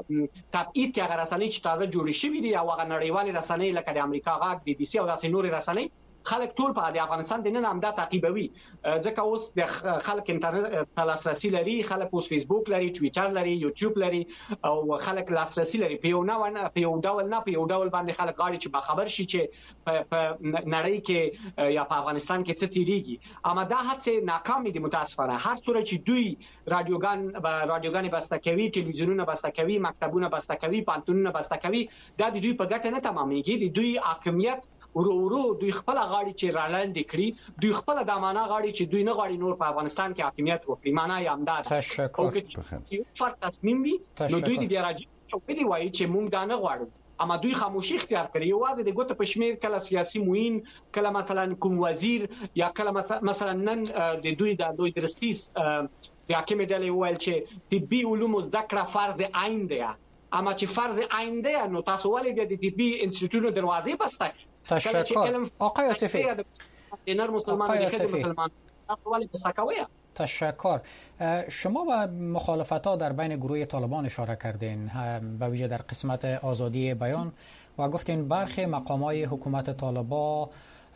تبعید کې هغه رسنۍ چې تازه جوړې شوې دي او هغه نړیوال رسنۍ لکه د امریکا غاګ بي بي سي او داسې نور رسنۍ خلک ټول په د افغانستان د نن همدا تعقیبوي ځکه اوس د خلک انټرنیټ ته لاسرسي لري خلک اوس فیسبوک لري ټوئیټر لري یوټیوب لري او خلک لاسرسي لري په یو نه په یو ډول نه په یو ډول باندې خلک غواړي چې باخبر شي چې په نړۍ کې یا په افغانستان کې څه تیریږي اما دا هڅه ناکامه دي متاسفانه هر څوره چې دوی رادیوګان رادیوګان بسته کوي ټلویزیونونه بسته کوي مکتبونه بسته کوي پانتونونه بسته کوي دا د دوی په ګټه نه تمامېږي د دوی حاکمیت ورو ورو دوی خپل غاړي چې رالاندې کړی دوی خپل د معنا غاړي چې دوی نه غواړي نور په افغانستان کې حاکمیت وکړي معنا یې همدا تشکر یو فرق تصمیم وي نو دوی د بیا راځي او په دې وایي چې مونږ دا نه غواړو اما دوی خاموشي اختیار کړی یوازې د ګوت په شمیر کله سیاسي موین کله مثلا کوم وزیر یا کله مثلا نن د دوی د دوی درستیس د حاکم ډلې ویل چې طبي علوم زده کړه فرض عین دی اما چې فرض عین دی نو تاسو ولې د طبي انسټیټیوټونو دروازې بسته تشکر آقای آصفی دینار مسلمان دیگه مسلمان اقوالی بستکویه تشکر شما به مخالفت ها در بین گروه طالبان اشاره کردین به ویژه در قسمت آزادی بیان و گفتین برخی مقامات حکومت طالبان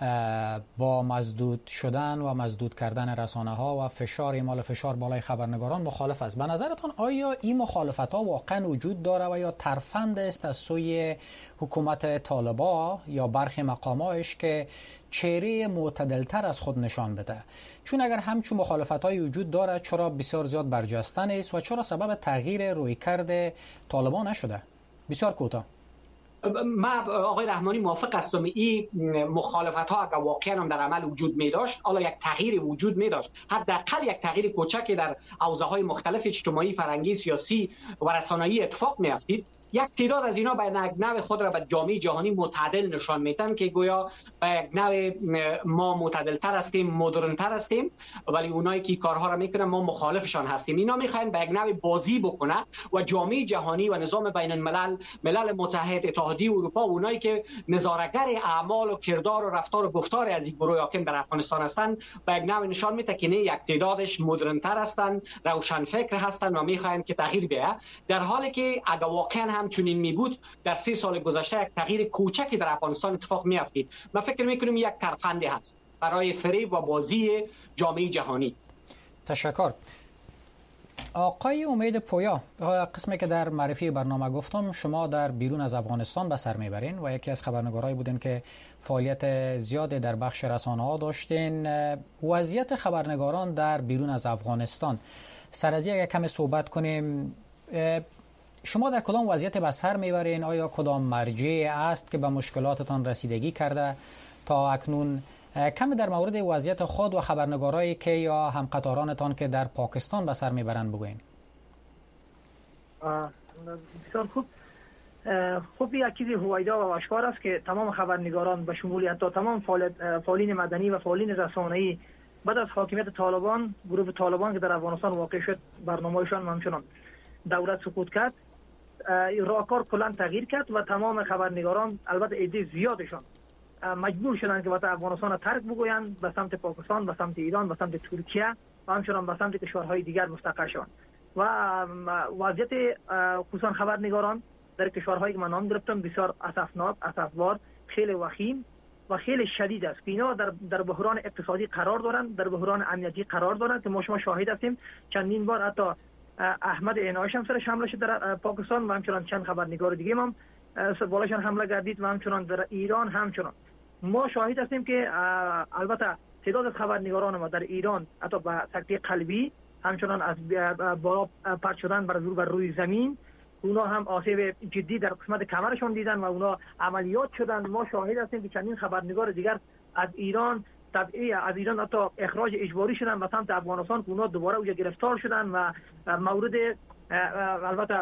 با مسدود شدن و مسدود کردن رسانه ها و فشار اعمال فشار بالای خبرنگاران مخالف است. به نظرتان آیا این مخالفت ها واقعا وجود داره و یا ترفند است از سوی حکومت طالبان یا برخی مقاماتش که چهره معتدلتر از خود نشان بده؟ چون اگر همچون مخالفت های وجود داره چرا بسیار زیاد برجسته است و چرا سبب تغییر رویکرد طالبان نشده؟ بسیار کوتاه. ما آقای رحمانی موافق هستم این مخالفت ها اگر واقعا هم در عمل وجود می داشت حالا یک تغییر وجود می داشت حداقل یک تغییر کوچکی در حوزه های مختلف اجتماعی فرهنگی سیاسی و رسانه‌ای اتفاق می افتید یک تعداد از اینا به یک نوع خود را به جامعه جهانی متعادل نشان میدن که گویا به یک نوع ما معتدل تر هستیم، مدرن تر هستیم، ولی اونایی که کارها را میکنن ما مخالفشان هستیم. اینا میخواین به یک نوع بازی بکنه و جامعه جهانی و نظام بین الملل، ملل متحد، اتحادیه اروپا، اونایی که نظاره‌گر اعمال و کردار و رفتار و گفتار از این گروه حاکم در افغانستان هستند به یک نوع نشان میده که نه، یک تعدادش مدرن تر هستند، روشن فکر هستند و میخواین که تغییر بیاید، در حالی که اگر واقعا هم چنین می بود در سه سال گذشته یک تغییر کوچکی در افغانستان اتفاق می افتید. من فکر می کنم یک ترفندی هست برای فریب و بازی جامعه جهانی. تشکر. آقای امید پویا، قسمی که در معرفی برنامه گفتم شما در بیرون از افغانستان به سر میبرین و یکی از خبرنگارایی بودین که فعالیت زیادی در بخش رسانه ها داشتین. وضعیت خبرنگاران در بیرون از افغانستان، سر از یک کمی صحبت کنیم. شما در کدام وضعیت به سر میبرین؟ آیا کدام مرجع است که به مشکلاتتان رسیدگی کرده تا اکنون؟ کمی در مورد وضعیت خود و خبرنگارایی که یا همقطارانتان که در پاکستان به سر میبرند بگوین. بسیار خوب. خوب یک چیزی هویدا و آشکار است که تمام خبرنگاران به شمول حتی تمام فعالین مدنی و فعالین رسانه‌ای بعد از حاکمیت طالبان، گروه طالبان که در افغانستان واقع شد، برنامه‌شان همچنان دولت سقوط کرد، راهکار کلا تغییر کرد و تمام خبرنگاران، البته عده زیادشان، مجبور شدند که وطن افغانستان را ترک بگویند، به سمت پاکستان، به سمت ایران، به سمت ترکیه و همچنان به سمت کشورهای دیگر مستقر شوند. و وضعیت خصوصا خبرنگاران در کشورهایی که من نام گرفتم بسیار اسفناک، اسفبار، خیلی وخیم و خیلی شدید است که اینا در در بحران اقتصادی قرار دارند، در بحران امنیتی قرار دارند که ما شما شاهد هستیم. چندین بار حتی احمد عنایش هم سرش حمله شد در پاکستان و همچنان چند خبرنگار دیگه هم بالاشان حمله گردید و همچنان در ایران همچنان. ما شاهد هستیم که البته تعداد از خبرنگاران ما در ایران حتی با سکته قلبی همچنان از بالا پرت شدن بر بر روی زمین، اونا هم آسیب جدی در قسمت کمرشون دیدن و اونا عملیات شدن. ما شاهد هستیم که چندین خبرنگار دیگر از ایران طبعی از ایران حتی اخراج اجباری شدن به سمت افغانستان که اونا دوباره اونجا گرفتار شدن و مورد البته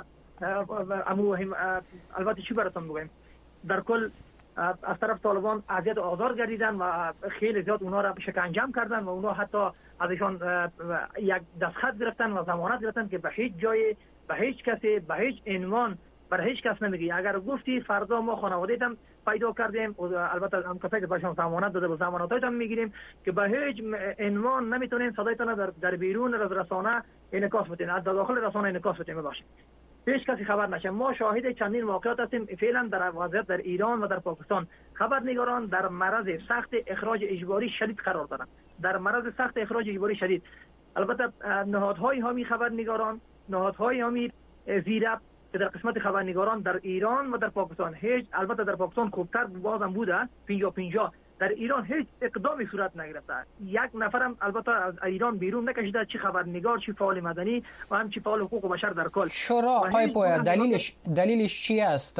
البته چی براتون بگم، در کل از طرف طالبان اذیت و آزار گردیدن و خیلی زیاد اونا را شکنجه کردن و اونا حتی ازشان یک دستخط گرفتن و ضمانت گرفتن که به هیچ جای، به هیچ کسی، به هیچ عنوان بر هیچ کس نمیگی. اگر گفتی فردا ما خانواده‌ت هم پیدا کردیم، البته هم کسی که بهشون ضمانت داده و ضمانتات هم میگیریم که به هیچ عنوان نمیتونین صدایتان در در بیرون از رسانه انعکاس بدین، از داخل رسانه انعکاس بدین ببخشید. هیچ کسی خبر نشه. ما شاهد چندین واقعات هستیم فعلا در وضعیت در ایران و در پاکستان. خبرنگاران در معرض سخت اخراج اجباری شدید قرار دارند، در معرض سخت اخراج اجباری شدید. البته نهادهای حامی خبرنگاران، نهادهای حامی زیرب که در قسمت خبرنگاران در ایران و در پاکستان هیچ، البته در پاکستان خوبتر بازم بوده پنجاه پنجاه، در ایران هیچ اقدامی صورت نگرفته. یک نفرم البته از ایران بیرون نکشیده، چی خبرنگار، چی فعال مدنی و هم چی فعال حقوق بشر در کل. شورا آقای پویا، دلیلش دلیلش چی است؟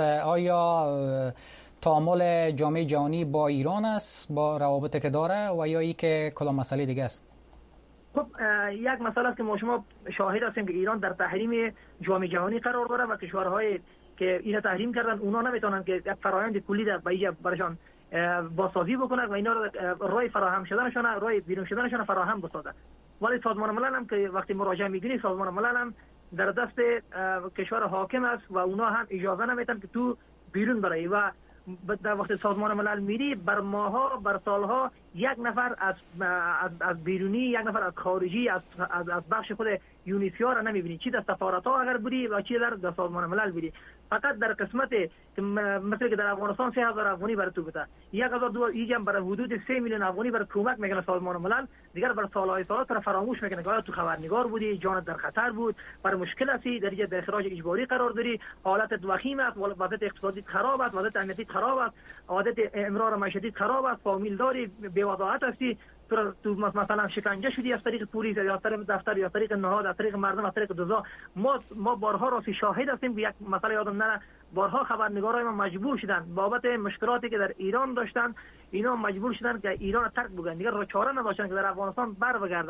آیا تعامل جامعه جهانی با ایران است، با روابطی که داره، و یا ای که کلا مسئله دیگه است؟ خب یک مسئله است که ما شما شاهد هستیم که ایران در تحریم جامعه جهانی قرار داره و کشورهای که اینا تحریم کردن اونا نمیتونن که یک فرآیند کلی در برایشان بازسازی بکنن و اینا راه فراهم شدنشون، راه بیرون شدنشون فراهم بسازن. ولی سازمان ملل هم که وقتی مراجعه میگیری، سازمان ملل هم در دست کشور حاکم است و اونا هم اجازه نمیدن که تو بیرون بری و در وقت سازمان ملل میری بر ماها، بر سالها یک نفر از از, از بیرونی، یک نفر از خارجی، از از, از بخش خود یونیسیا را نمیبینی، چی در سفارت ها اگر بودی و چی در, در سازمان ملل بودی. فقط در قسمت که مثل که در افغانستان سه هزار افغانی برای تو بده، یک هزار دو هزار برای حدود سه میلیون افغانی برای کمک میکنه سازمان ملل، دیگر بر سالهای سالات را فراموش میکنه که تو خبرنگار بودی، جانت در خطر بود، برای مشکل هستی، در در اخراج اجباری قرار داری، حالت وخیم است، وضعیت اقتصادی خراب است، وضعیت امنیتی خراب است، عادت امرار معیشتی خراب است، فامیل داری، بی‌وضاحت هستی، تو مثلا شکنجه شدی از طریق پلیس یا از طریق دفتر یا از طریق نهاد، از طریق مردم، از طریق دزا. ما ما بارها راستی شاهد هستیم که یک مسئله یادم نره، بارها خبرنگارای ما مجبور شدن بابت مشکلاتی که در ایران داشتن، اینا مجبور شدن که ایران ترک بگن، دیگه راه چاره نداشتن که در افغانستان بر بگردن.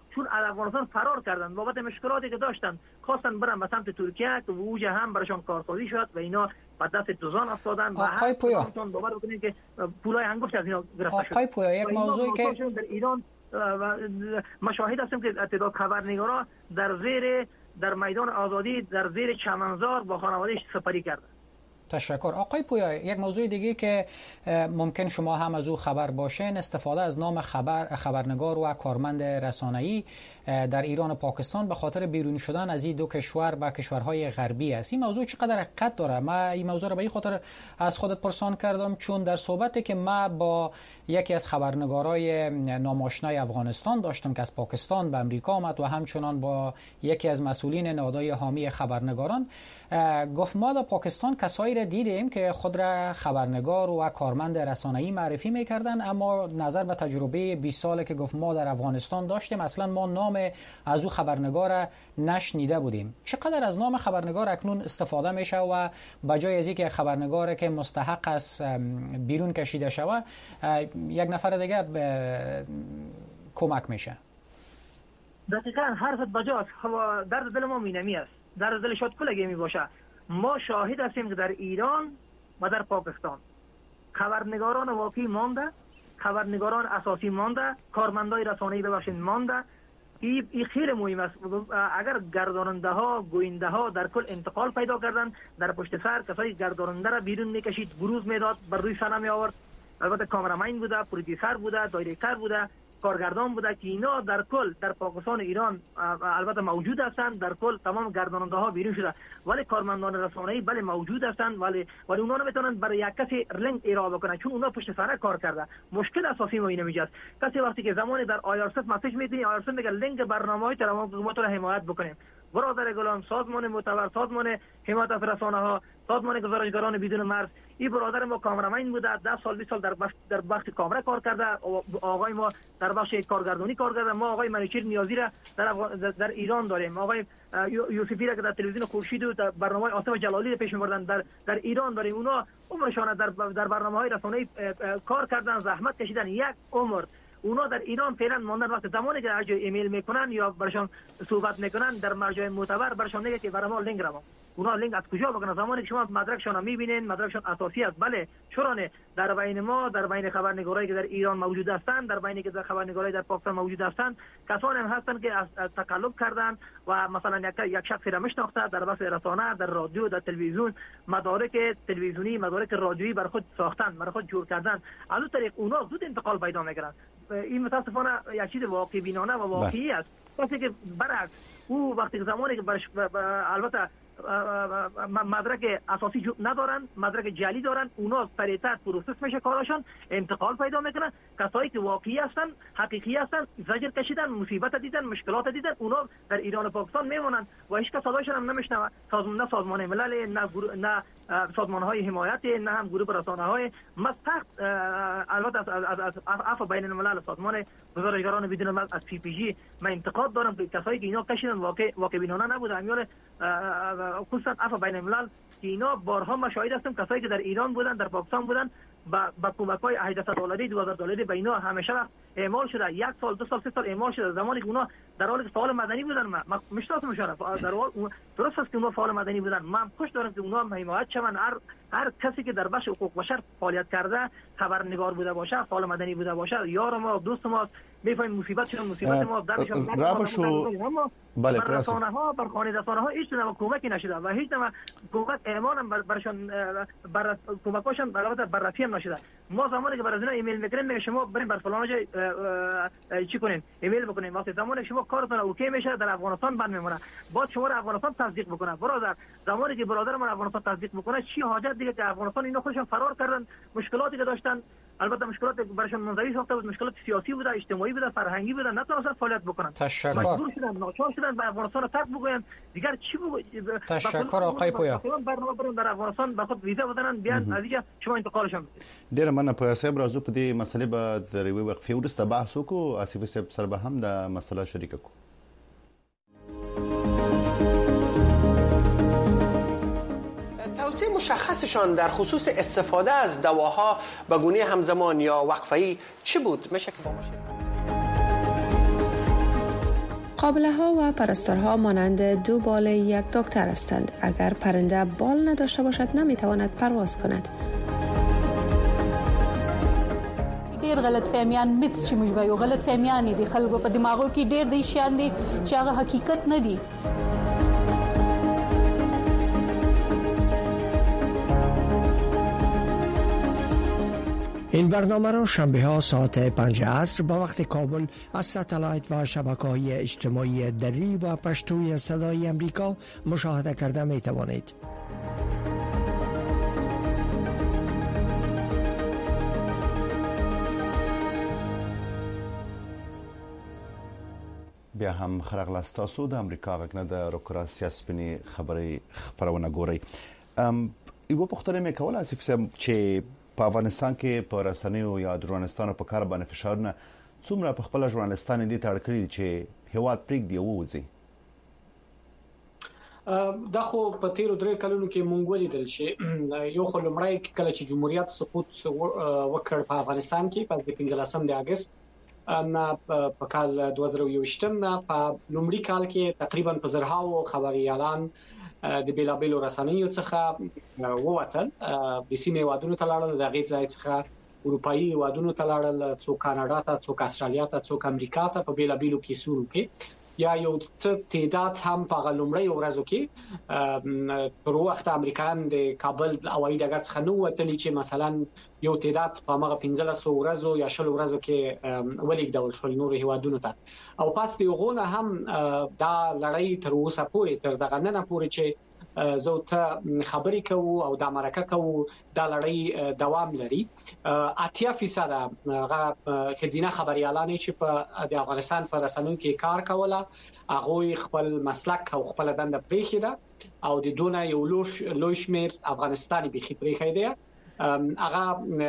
چون از افغانستان فرار کردند بابت مشکلاتی که داشتن، خواستن برن به سمت ترکیه که اوجه هم برشان کارسازی شد و اینا به دست دوزان افتادن و آقای پویا باور بکنید که پولای انگشت از اینا گرفته شد. آقای پویا یک موضوعی که در ایران مشاهد هستیم که تعداد خبرنگارا در زیر در میدان آزادی در زیر چمنزار با خانواده‌اش سپری کردند. تشکر. آقای پویا، یک موضوع دیگه که ممکن شما هم از او خبر باشین، استفاده از نام خبر خبرنگار و کارمند رسانه‌ای در ایران و پاکستان به خاطر بیرونی شدن از این دو کشور به کشورهای غربی است. این موضوع چقدر حقیقت داره؟ ما این موضوع رو به این خاطر از خودت پرسان کردم چون در صحبتی که ما با یکی از خبرنگارای ناماشنای افغانستان داشتم که از پاکستان به امریکا آمد و همچنان با یکی از مسئولین نهادهای حامی خبرنگاران، گفت ما در پاکستان کسایی را دیدیم که خود را خبرنگار و کارمند رسانه‌ای معرفی می‌کردند، اما نظر به تجربه بیست ساله که گفت ما در افغانستان داشتیم اصلا ما نام از او خبرنگار نشنیده بودیم. چقدر از نام خبرنگار اکنون استفاده میشه و بجای از اینکه خبرنگار که مستحق است بیرون کشیده شود یک نفر دیگه کمک میشه؟ دقیقاً حرفت بجاست. درد دل ما مینمی است، درد دل شاد کلگی می باشه. ما شاهد هستیم که در ایران و در پاکستان خبرنگاران واقعی مانده، خبرنگاران اساسی مانده، کارمندای رسانه‌ای ببخشید مانده. این ای خیلی مهم است. اگر گرداننده ها گوینده ها در کل انتقال پیدا کردن، در پشت سر کسایی گرداننده را بیرون میکشید، بروز میداد، بر روی صحنه می آورد، البته کامرامین بوده، پرودیوسر بوده، دایرکتور بوده، کارگردان بوده که اینا در کل در پاکستان ایران البته موجود هستند. در کل تمام گرداننده ها بیرون شده، ولی کارمندان رسانه‌ای بله موجود هستند، ولی ولی اونا نمیتونن برای یک کسی لینک ارائه بکنن چون اونا پشت سر کار کرده. مشکل اساسی ما اینه میجاست. کسی وقتی که زمانی در آیارست مسیج میدونی، آیارست میگه لینک برنامه‌های تلمبات رو حمایت بکنیم. برادر گلان، سازمان معتبر، سازمان حمایت از رسانه‌ها، سازمان گزارشگران بدون مرز، این برادر ما کامرامین بوده، ده سال بیست سال در بخش در بخش کامره کار کرده. آقای ما در بخش کارگردانی کار کرده. ما آقای منوچهر نیازی را در, در ایران داریم، آقای یوسفی را که در تلویزیون خورشید و در برنامه آصف جلالی پیش می‌بردن در در ایران داریم. اونا عمرشان در در برنامه‌های رسانه‌ای کار کردن، زحمت کشیدن یک عمر. اونا در ایران فعلا ماندن. وقت زمانی که اجازه ایمیل میکنن یا برشان صحبت میکنن در مرجع معتبر برشان میگه که برای ما لینک رو اونا لینک از کجا بکنن؟ زمانی که شما مدرکشون میبینین مدرکشون اساسی است. بله چرا نه؟ در بین ما در بین خبرنگارایی که در ایران موجود هستند، در بین که در خبرنگارایی در پاکستان موجود هستند، کسانی هم هستند که از تقلب کردن و مثلا یک یک شخص را میشناخته در بحث رسانه، در رادیو، در تلویزیون مدارک تلویزیونی، مدارک رادیویی بر خود ساختن، بر خود جور کردن. از اون طریق اونا زود انتقال پیدا میکنن. این متاسفانه یک چیز واقعی بینانه و واقعی است. کسی که برعکس او وقتی زمانی که برش البته مدرک اساسی ندارن، مدرک جعلی دارن، اونا سریعتر پروسس میشه کارشون، انتقال پیدا میکنن. کسایی که واقعی هستن، حقیقی هستن، زجر کشیدن، مصیبت دیدن، مشکلات دیدن، اونا در ایران و پاکستان میمونن و هیچ کس صدایشون هم نمیشنوه. سازمان نه سازمان ملل، نه نه سازمان های حمایت، نه هم گروه رسانه های مستحق البته از از از عفو بین الملل، سازمان گزارشگران بدون مرز، از پی پی جی من انتقاد دارم که کسایی که اینا کشیدن واقع واقع بینانه نبوده. امیال خصوصا عفو بین الملل که اینا بارها ما شاهد هستیم کسایی که در ایران بودن، در پاکستان بودن، با با کمک‌های هشتصد دلاری دو هزار دلاری به اینا همیشه اعمال شده. یک سال دو سال سه سال اعمال شده. زمانی که اونا در حال فعال مدنی بودن، ما مشتاقم شدم در حال درست است که اونا فعال مدنی بودن. من خوش دارم که اونا حمایت شون. هر هر کسی که در بخش حقوق بشر فعالیت کرده، خبرنگار بوده باشه، فعال مدنی بوده باشه، یار ما دوست ما، میفهمیم مصیبتشون مصیبت ما دردشون رابشو. بله بر رسانه ها، بر خانه رسانه ها هیچ نوع کمکی نشده و هیچ نوع کمک اعمال برشان بر کمکاشون برابر بررسی هم نشده. ما زمانی که برای اینا ایمیل میکنیم میگه شما بریم بر فلان جای چی کنین، ایمیل بکنین. وقتی زمانی که شما کارتون اوکی میشه در افغانستان بند میمونه، بعد شما رو افغانستان تصدیق بکنه. برادر زمانی که برادر ما افغانستان تصدیق بکنه، چی حاجت دیگه که افغانستان اینا خودشون فرار کردن، مشکلاتی که داشتن، البته مشکلات برشان منزوی ساخته بود، مشکلات سیاسی بوده، اجتماعی بوده، فرهنگی بوده، نتونستن فعالیت بکنن. تشکر. مجبور شدن، ناچار شدن به افغانستان ترک بگوین. دیگر چی بگو؟ تشکر آقای پویا. برنامه برن در افغانستان به خود ویزا بدن، بیان از اینجا شما انتقالشون بدید. ډیر مننه پویا صاحب. راځو په دې مسلې به د یوې وقفې وروسته بحث وکړو. آصف صاحب سره به هم د مسله شریکه کړو. توصیه مشخصشان در خصوص استفاده از دواها به گونه همزمان یا وقفه‌ای چی بود؟ میشه که با ما شریک قابله ها و پرستارها مانند دو بال یک دکتر هستند. اگر پرنده بال نداشته باشد نمیتواند پرواز کند. ډیر غلط فهمیان میتس چې موږ وایو غلط فهمیان دي خلکو په دماغو کې ډیر د شیان دي چې هغه حقیقت نه دي. این برنامه را شنبه ها ساعت پنج عصر با وقت کابل از ستلایت و شبکه‌های اجتماعی دری و پشتوی صدای امریکا مشاهده کرده می توانید. بیا هم خرغلاست تاسو د امریکا غږ نه د روکراسیا سپینی خبري خبرونه ګوري. ام یو پختنه مې کوله اسف چې په افغانستان کې په رسنیو یا ژورنالستانو په کار باندې فشارونه څومره په خپل ژورنالستان دي تړ کړی چې هواد پریک دی ووځي. دا خو په تیرو درې کلونو کې مونږ ولیدل چې یو خو لمړی کله چې جمهوریت سقوط وکړ په افغانستان کې په پنځلسم د اگست نه په کال دوه زره یو شتم نه په لومړي کال کې تقریبا په زرهاو خبري اعلان د بیلابیلو رسنیو څخه ووتل. د سیمې وادونو ته لاړل، د غیږ ځای څخه اروپאי وادونو ته لاړل، څو کاناډا ته، څو استرالیا ته، څو امریکا ته په بیلابیلو کیسونو کې یا یو څه تعداد هم په لومړی ورځو کې پر وخت امریکایان د کابل هوایي ډګر څخه نو وتلی چې مثلا یو تعداد په هغه پنځلس ورځو یا شل ورځو کې ولیکدول شول نور هیوادونو ته. او پاس دی غونه هم دا لړۍ تر اوسه پورې تر دغه نن پورې چې زه ته خبرې کوو او د امریکا کوو دا لړۍ دوام لري. اتیا فیصد هغه خزینه خبري اعلان چې په د افغانستان پر رسنیو کې کار کوله هغه خپل مسلک او خپل دنده پریخي ده او د دونه یو لوش لوشمیر افغانستاني بيخي پریخي ده. هغه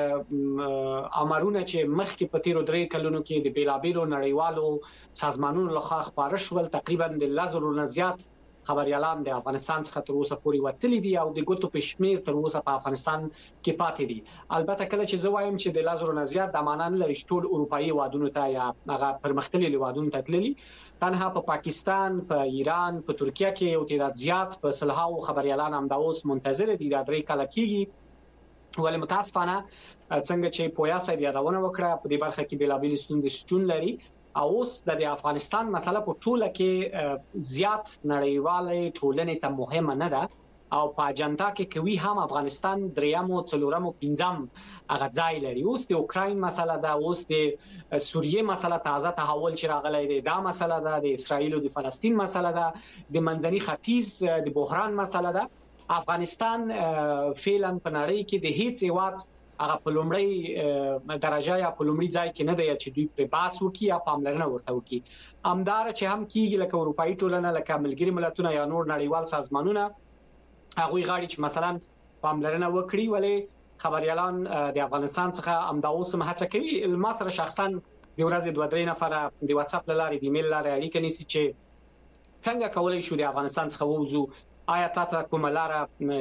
امرونه چې مخکې په تیرو درې کلونو کې د بیلابیلو نړیوالو سازمانونو لخوا خبره شول تقریبا د لزرو نه زیات خبري اعلان د افغانستان څخه تر اوسه پورې وتلی دي او د ګوتو په شمیر تر اوسه په افغانستان کې پاتې دي. البته کله چې زه وایم چې د لازرو نه زیات د مانان لري ټول اروپאי وادونو ته یا هغه پرمختللي وادونو ته تللي، تنها په پا پاکستان، په ایران، په ترکیه کې یو تعداد زیات په صلحاو خبري اعلان هم د اوس منتظر دي د درې کال کېږي. ولې متاسفانه څنګه چې پویا سید یادونه وکړه په دې برخه کې بلابل ستونزې شتون لري او اوس د افغانستان مسله په ټوله کې زیات نړیواله ټولنې ته مهمه نه ده او په اجنډا کې کوي هم افغانستان دریمو څلورمو پنځم هغه ځای لري. اوس د اوکراین مسله ده، اوس د سوریه مسله تازه تحول چې راغلی دی، دا مسله ده، د اسرایل او د فلسطین مسله ده، د منځني ختیځ د بحران مسله ده. افغانستان فعلا په نړۍ کې د هیڅ هیواد هغه په لومړی درجه یا په لومړي ځای کې نه دی چې دوی پر باس وکي یا پاملرنه ورته وکي. امدار چې هم کیږي لکه اروپאי ټولنه، لکه ملګری ملتونه یا نور نړیوال سازمانونه هغه غاړي چې مثلا پاملرنه وکړي. ولې خبري اعلان د افغانستان څخه امدا اوس هم هڅه کوي ما سره شخصا د ورځې دوه درې نفر د واتس اپ لارې د ایمیل لارې اړیکه نیسي چې څنګه کولای شو د افغانستان څخه ووزو، آیا تاسو کومه لار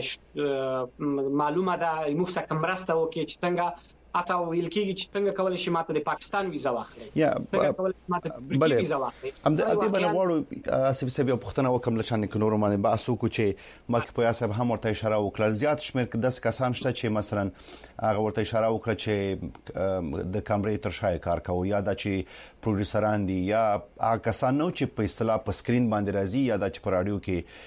معلومه ده موږ څنګه مرسته وکړي چې څنګه اته ویل کېږي چې څنګه کولای شي ماته د پاکستان ویزا واخلي یا څنګه کولای شي ماته د ترکیه ویزا واخلي. ام د اته باندې وړو اسف سبب پښتنه وکم لچان کې نور باندې باسو کو چې مکه په یاسب هم ورته اشاره وکړه زیات شمیر کې داس کسان شته چې مثلا هغه ورته اشاره وکړه چې د کیمرې تر شای کار کوي یا د چې پروډوسران دي یا هغه کسان نو چې په اصطلاح په سکرین باندې راځي یا د چې په رادیو کې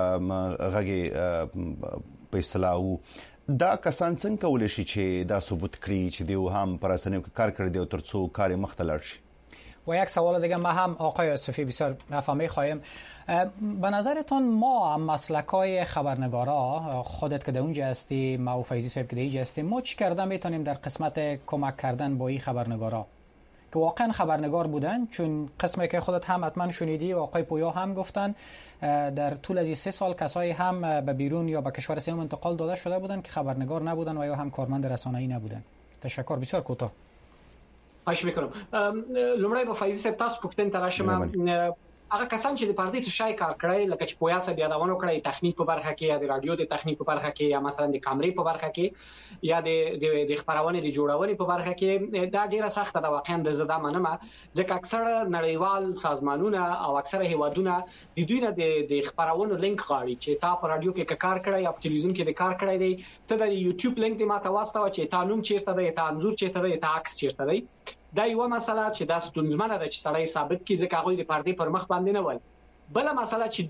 هغه په اصطلاح دا کسان څنګه کولای شي چې دا ثبوت کړي چې دیو هم پر اسنیو کې کار کړی دی او ترڅو کار مختلف شي. و یک سوال دیگه ما هم آقای یوسفی بسیار مفهومی خواهیم. به نظرتون ما هم مسلکای خبرنگارا خودت که در اونجا هستی، ما و فیضی صاحب که در اینجا هستیم، ما چی کرده میتونیم در قسمت کمک کردن با این خبرنگارا که واقعا خبرنگار بودن؟ چون قسمی که خودت هم حتما شنیدی و آقای پویا هم گفتن در طول از این سه سال کسایی هم به بیرون یا به کشور سوم انتقال داده شده بودن که خبرنگار نبودن و یا هم کارمند رسانه‌ای نبودن. تشکر. بسیار کوتاه. خواهش میکنم. لومړی به فیضی صاحب تاسو پوښتنه تراشم هغه کسان چې د پردې تشای کار کړی لکه چې پویا سره یادونه کړی تخنیک په برخه کې یا د رادیو د تخنیک په برخه کې یا مثلا د کیمرې په برخه کې یا د د خبرونه د جوړونې په برخه کې دا ډیره سخته ده واقعا د زده منمه ځکه اکثره نړیوال سازمانونه او اکثره هیوادونه د دوی نه د خبرونو لینک غواړي چې تا په رادیو کې کار کړی یا په تلویزیون کې د کار کړی دی ته د یوټیوب لینک دی ماته واسطه چې تا نوم چیرته دی تا انزور چیرته دی تا عکس چیرته دی دا یو مسله چې دا ستونزمنه ده چې سړی ثابت کړي ځکه هغه د پردې پر مخ باندې نه ول. بل مسله چې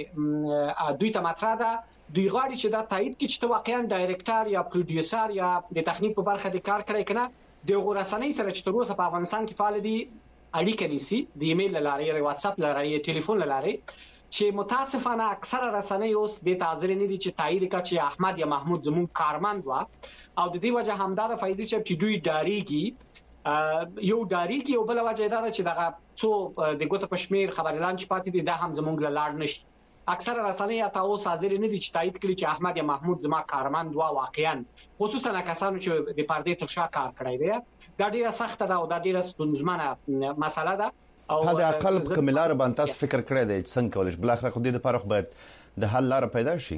دوی دوی ته مطرح ده دوی غواړي چې دا تایید کړي چې ته واقعا ډایرکټر یا پروډوسر یا د تخنیک په برخه د کار کړی کنه د غورسنۍ سره چې تر اوسه په افغانستان کې فعال دي اړیکه نیسي د ایمیل لارې یا واتس اپ لارې ټلیفون لارې چې متاسفانه اکثره رسنۍ اوس د تعذر نه دي چې تایید کړي چې احمد یا محمود زمون کارمند و او د دې وجه همدار فایزي چې دوی داریږي یو داریږي او بل وجه دا چې دغه څو د ګوت پښمیر خبرلان چې پاتې دي دا هم زمونږ لاړ نشي. اکثره رسنۍ یا تاسو حاضر نه دي چې تایید کړي چې احمد یا محمود زما کارمند و واقعا خصوصا کسانو چې د پردې تر شا کار کړی دی دا ډیره سخته ده او دا ډیره ستونزمنه مسله ده او هدا اقل کملار باندې تاسو فکر کړی دی څنګه کولای بل اخر خو دې لپاره باید د حل لار پیدا شي.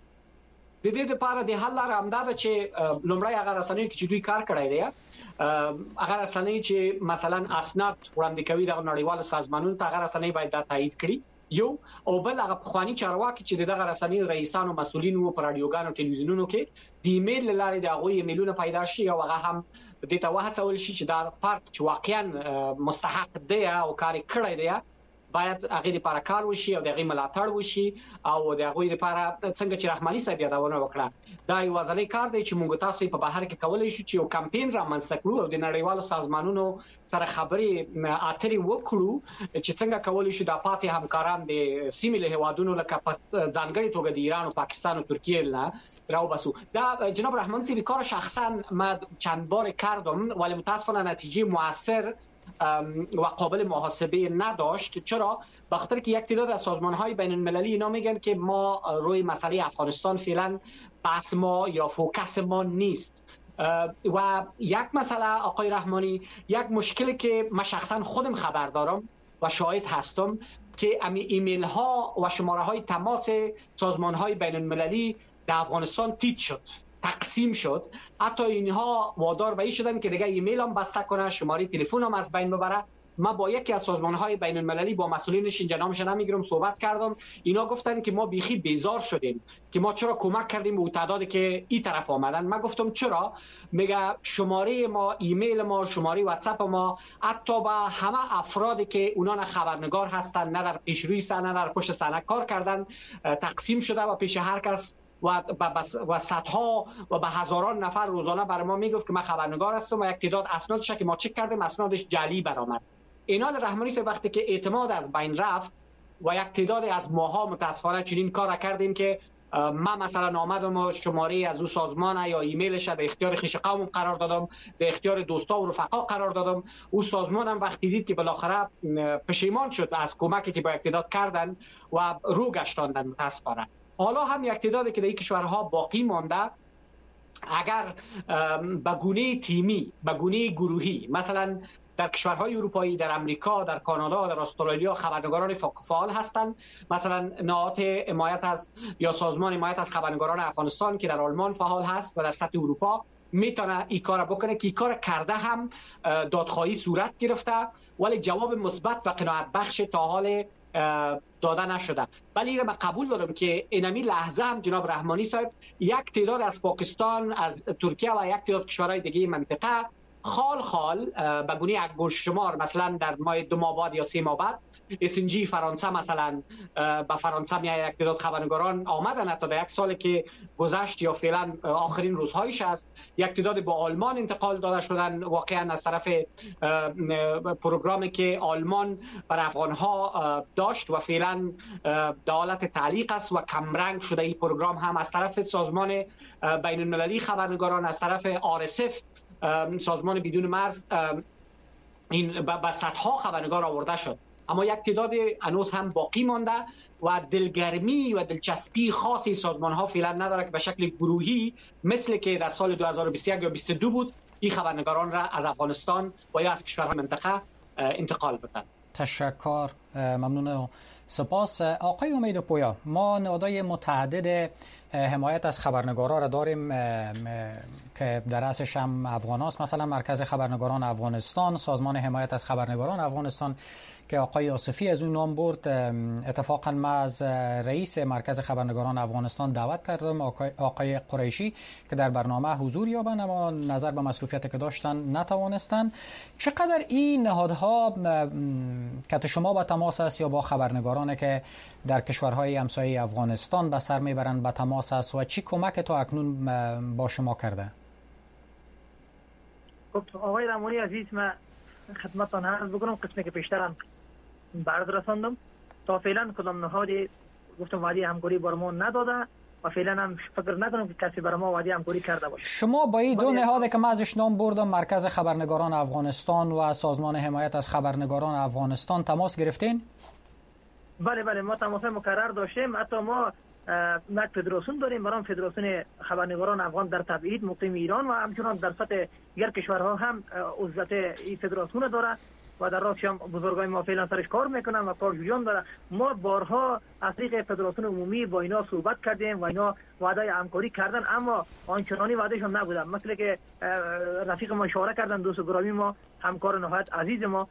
د دې لپاره د حل لار همدا ده چې لومړی هغه رسنۍ چې دوی کار کړی دی هغه رسنۍ چې مثلا اسناد وړاندې کوي د نړیوالو سازمانونو ته هغه رسنۍ باید دا تایید کړي یو او بل هغه خواني چارواکي چې دغه رسنۍ رئیسانو مسولین وو پر رادیوګانو ټلویزیونونو کې د ایمیل لارې د هغه ایمیلونو پیدا شي او هغه هم د ته وهڅول شي چې دا فرد چې واقعا مستحق دی او کار کړی دی باید هغه لپاره کار وشي او دغه ملاتړ وشي او دغه لپاره څنګه چې رحماني صاحب یادونه وکړه دا یو ځلې کار دی چې موږ تاسو په بهر کې کولای شو چې یو کمپاین را منځته کړو او د نړیوالو سازمانونو سره خبرې اترې وکړو چې څنګه کولای شو د پاتې همکاران د سیمې له هوادونو لکه ځانګړي توګه د ایران او پاکستان او ترکیه نه راو بسو دا جناب رحمانی صاحب کار شخصا ما چند بار کردم ولی متاسفانه نتیجه موثر و قابل محاسبه نداشت. چرا؟ به خاطر که یک تعداد از سازمان‌های بین‌المللی اینا میگن که ما روی مسئله افغانستان فعلا بحث ما یا فوکس ما نیست و یک مسئله آقای رحمانی یک مشکلی که من شخصا خودم خبر دارم و شاهد هستم که امی ایمیل ها و شماره های تماس سازمان های بین المللی در افغانستان تیت شد، تقسیم شد. حتی اینها وادار به این شدن که دیگه ایمیل هم بسته کنه، شماره تلفن هم از بین ببره. ما با یکی از سازمان های بین المللی با مسئولینش اینجا نامش نمیگیرم صحبت کردم، اینا گفتن که ما بیخی بیزار شدیم که ما چرا کمک کردیم به تعدادی که این طرف آمدن. من گفتم چرا؟ میگه شماره ما، ایمیل ما، شماره واتساپ ما، حتی با همه افرادی که اونا خبرنگار هستن، نه در پیشروی صحنه نه در پشت صحنه کار کردن، تقسیم شده و پیش هر کس و و صدها و به هزاران نفر روزانه برای ما میگفت که من خبرنگار هستم و یک تعداد اسنادش که ما چک کردیم اسنادش جعلی برآمد. اینال رحمانی صاحب وقتی که اعتماد از بین رفت و یک تعداد از ماها متاسفانه چنین کار کردیم که ما مثلا آمدم و شماره از او سازمان یا ایمیلش در اختیار خویش قوم قرار دادم، در اختیار دوستا و رفقا قرار دادم. او سازمان هم وقتی دید که بالاخره پشیمان شد از کمکی که با اقتدار کردن و رو گشتاندن متاسفانه. حالا هم یک تعدادی که در این کشورها باقی مانده اگر به گونه تیمی، به گونه گروهی، مثلا در کشورهای اروپایی، در امریکا، در کانادا، در استرالیا خبرنگاران فعال هستند. مثلا نهاد حمایت از یا سازمان حمایت از خبرنگاران افغانستان که در آلمان فعال هست و در سطح اروپا میتونه این کار بکنه که این کار کرده هم دادخواهی صورت گرفته ولی جواب مثبت و قناعت بخش تا حال داده نشده. ولی من قبول دارم که اینمی لحظه هم جناب رحمانی صاحب یک تعداد از پاکستان، از ترکیه و یک تعداد کشورهای دیگه منطقه خال خال به گونه یک گوش شمار مثلا در ماه دو ماه بعد یا سه ماه بعد اسنجی فرانسه مثلا به فرانسه میای یک تعداد خبرنگاران آمدن حتی در یک سال که گذشت یا فعلا آخرین روزهایش است. یک تعداد به آلمان انتقال داده شدن واقعا از طرف پروگرامی که آلمان بر افغانها داشت و فعلا در حالت تعلیق است و کمرنگ شده. این پروگرام هم از طرف سازمان بین المللی خبرنگاران، از طرف آر اس اف سازمان بدون مرز این به صدها خبرنگار آورده شد. اما یک تعداد هنوز هم باقی مانده و دلگرمی و دلچسپی خاصی سازمان ها فعلا نداره که به شکل گروهی مثل که در سال دو هزار و بیست و یک یا بیست و دو بود این خبرنگاران را از افغانستان و یا از کشورهای منطقه انتقال بدن. تشکر، ممنون. سپاس آقای امید پویا. ما نهادهای متعدد حمایت از خبرنگارا را داریم که در رأسش هم افغان هاست، مثلا مرکز خبرنگاران افغانستان، سازمان حمایت از خبرنگاران افغانستان که آقای آصفی از اون نام برد. اتفاقا ما از رئیس مرکز خبرنگاران افغانستان دعوت کردم، آقای قریشی، که در برنامه حضور یابند، اما نظر به مصروفیت که داشتن نتوانستند. چقدر این نهادها که شما با تماس است یا با خبرنگاران که در کشورهای همسایه افغانستان به سر میبرند به تماس است و چی کمک تا اکنون با شما کرده؟ خب آقای رحمانی عزیز، من خدمتتان عرض بکنم قسمی که پیشترم برد رساندم. تا فعلا کدام نهادی گفتم وعده همکاری بر ما نداده و فعلا هم فکر نکنم که کسی بر ما وعده همکاری کرده باشه. شما با این دو نهاد که من ازش نام بردم، مرکز خبرنگاران افغانستان و سازمان حمایت از خبرنگاران افغانستان، تماس گرفتین؟ بله بله، ما تماس مکرر داشتیم. حتی ما یک فدراسیون داریم، برام فدراسیون خبرنگاران افغان در تبعید مقیم ایران و همچنان در سطح دیگر کشورها هم عضویت این فدراسیون داره و در راستش هم بزرگای ما فعلا سرش کار میکنن و کارجویان داره. ما بارها از طریق فدراسیون عمومی با اینا صحبت کردیم و اینا وعده همکاری کردن، اما آنچنانی وعدهشون نبودن. مثل که رفیق ما اشاره کردن، دوست گرامی ما، همکار نهایت عزیز ما،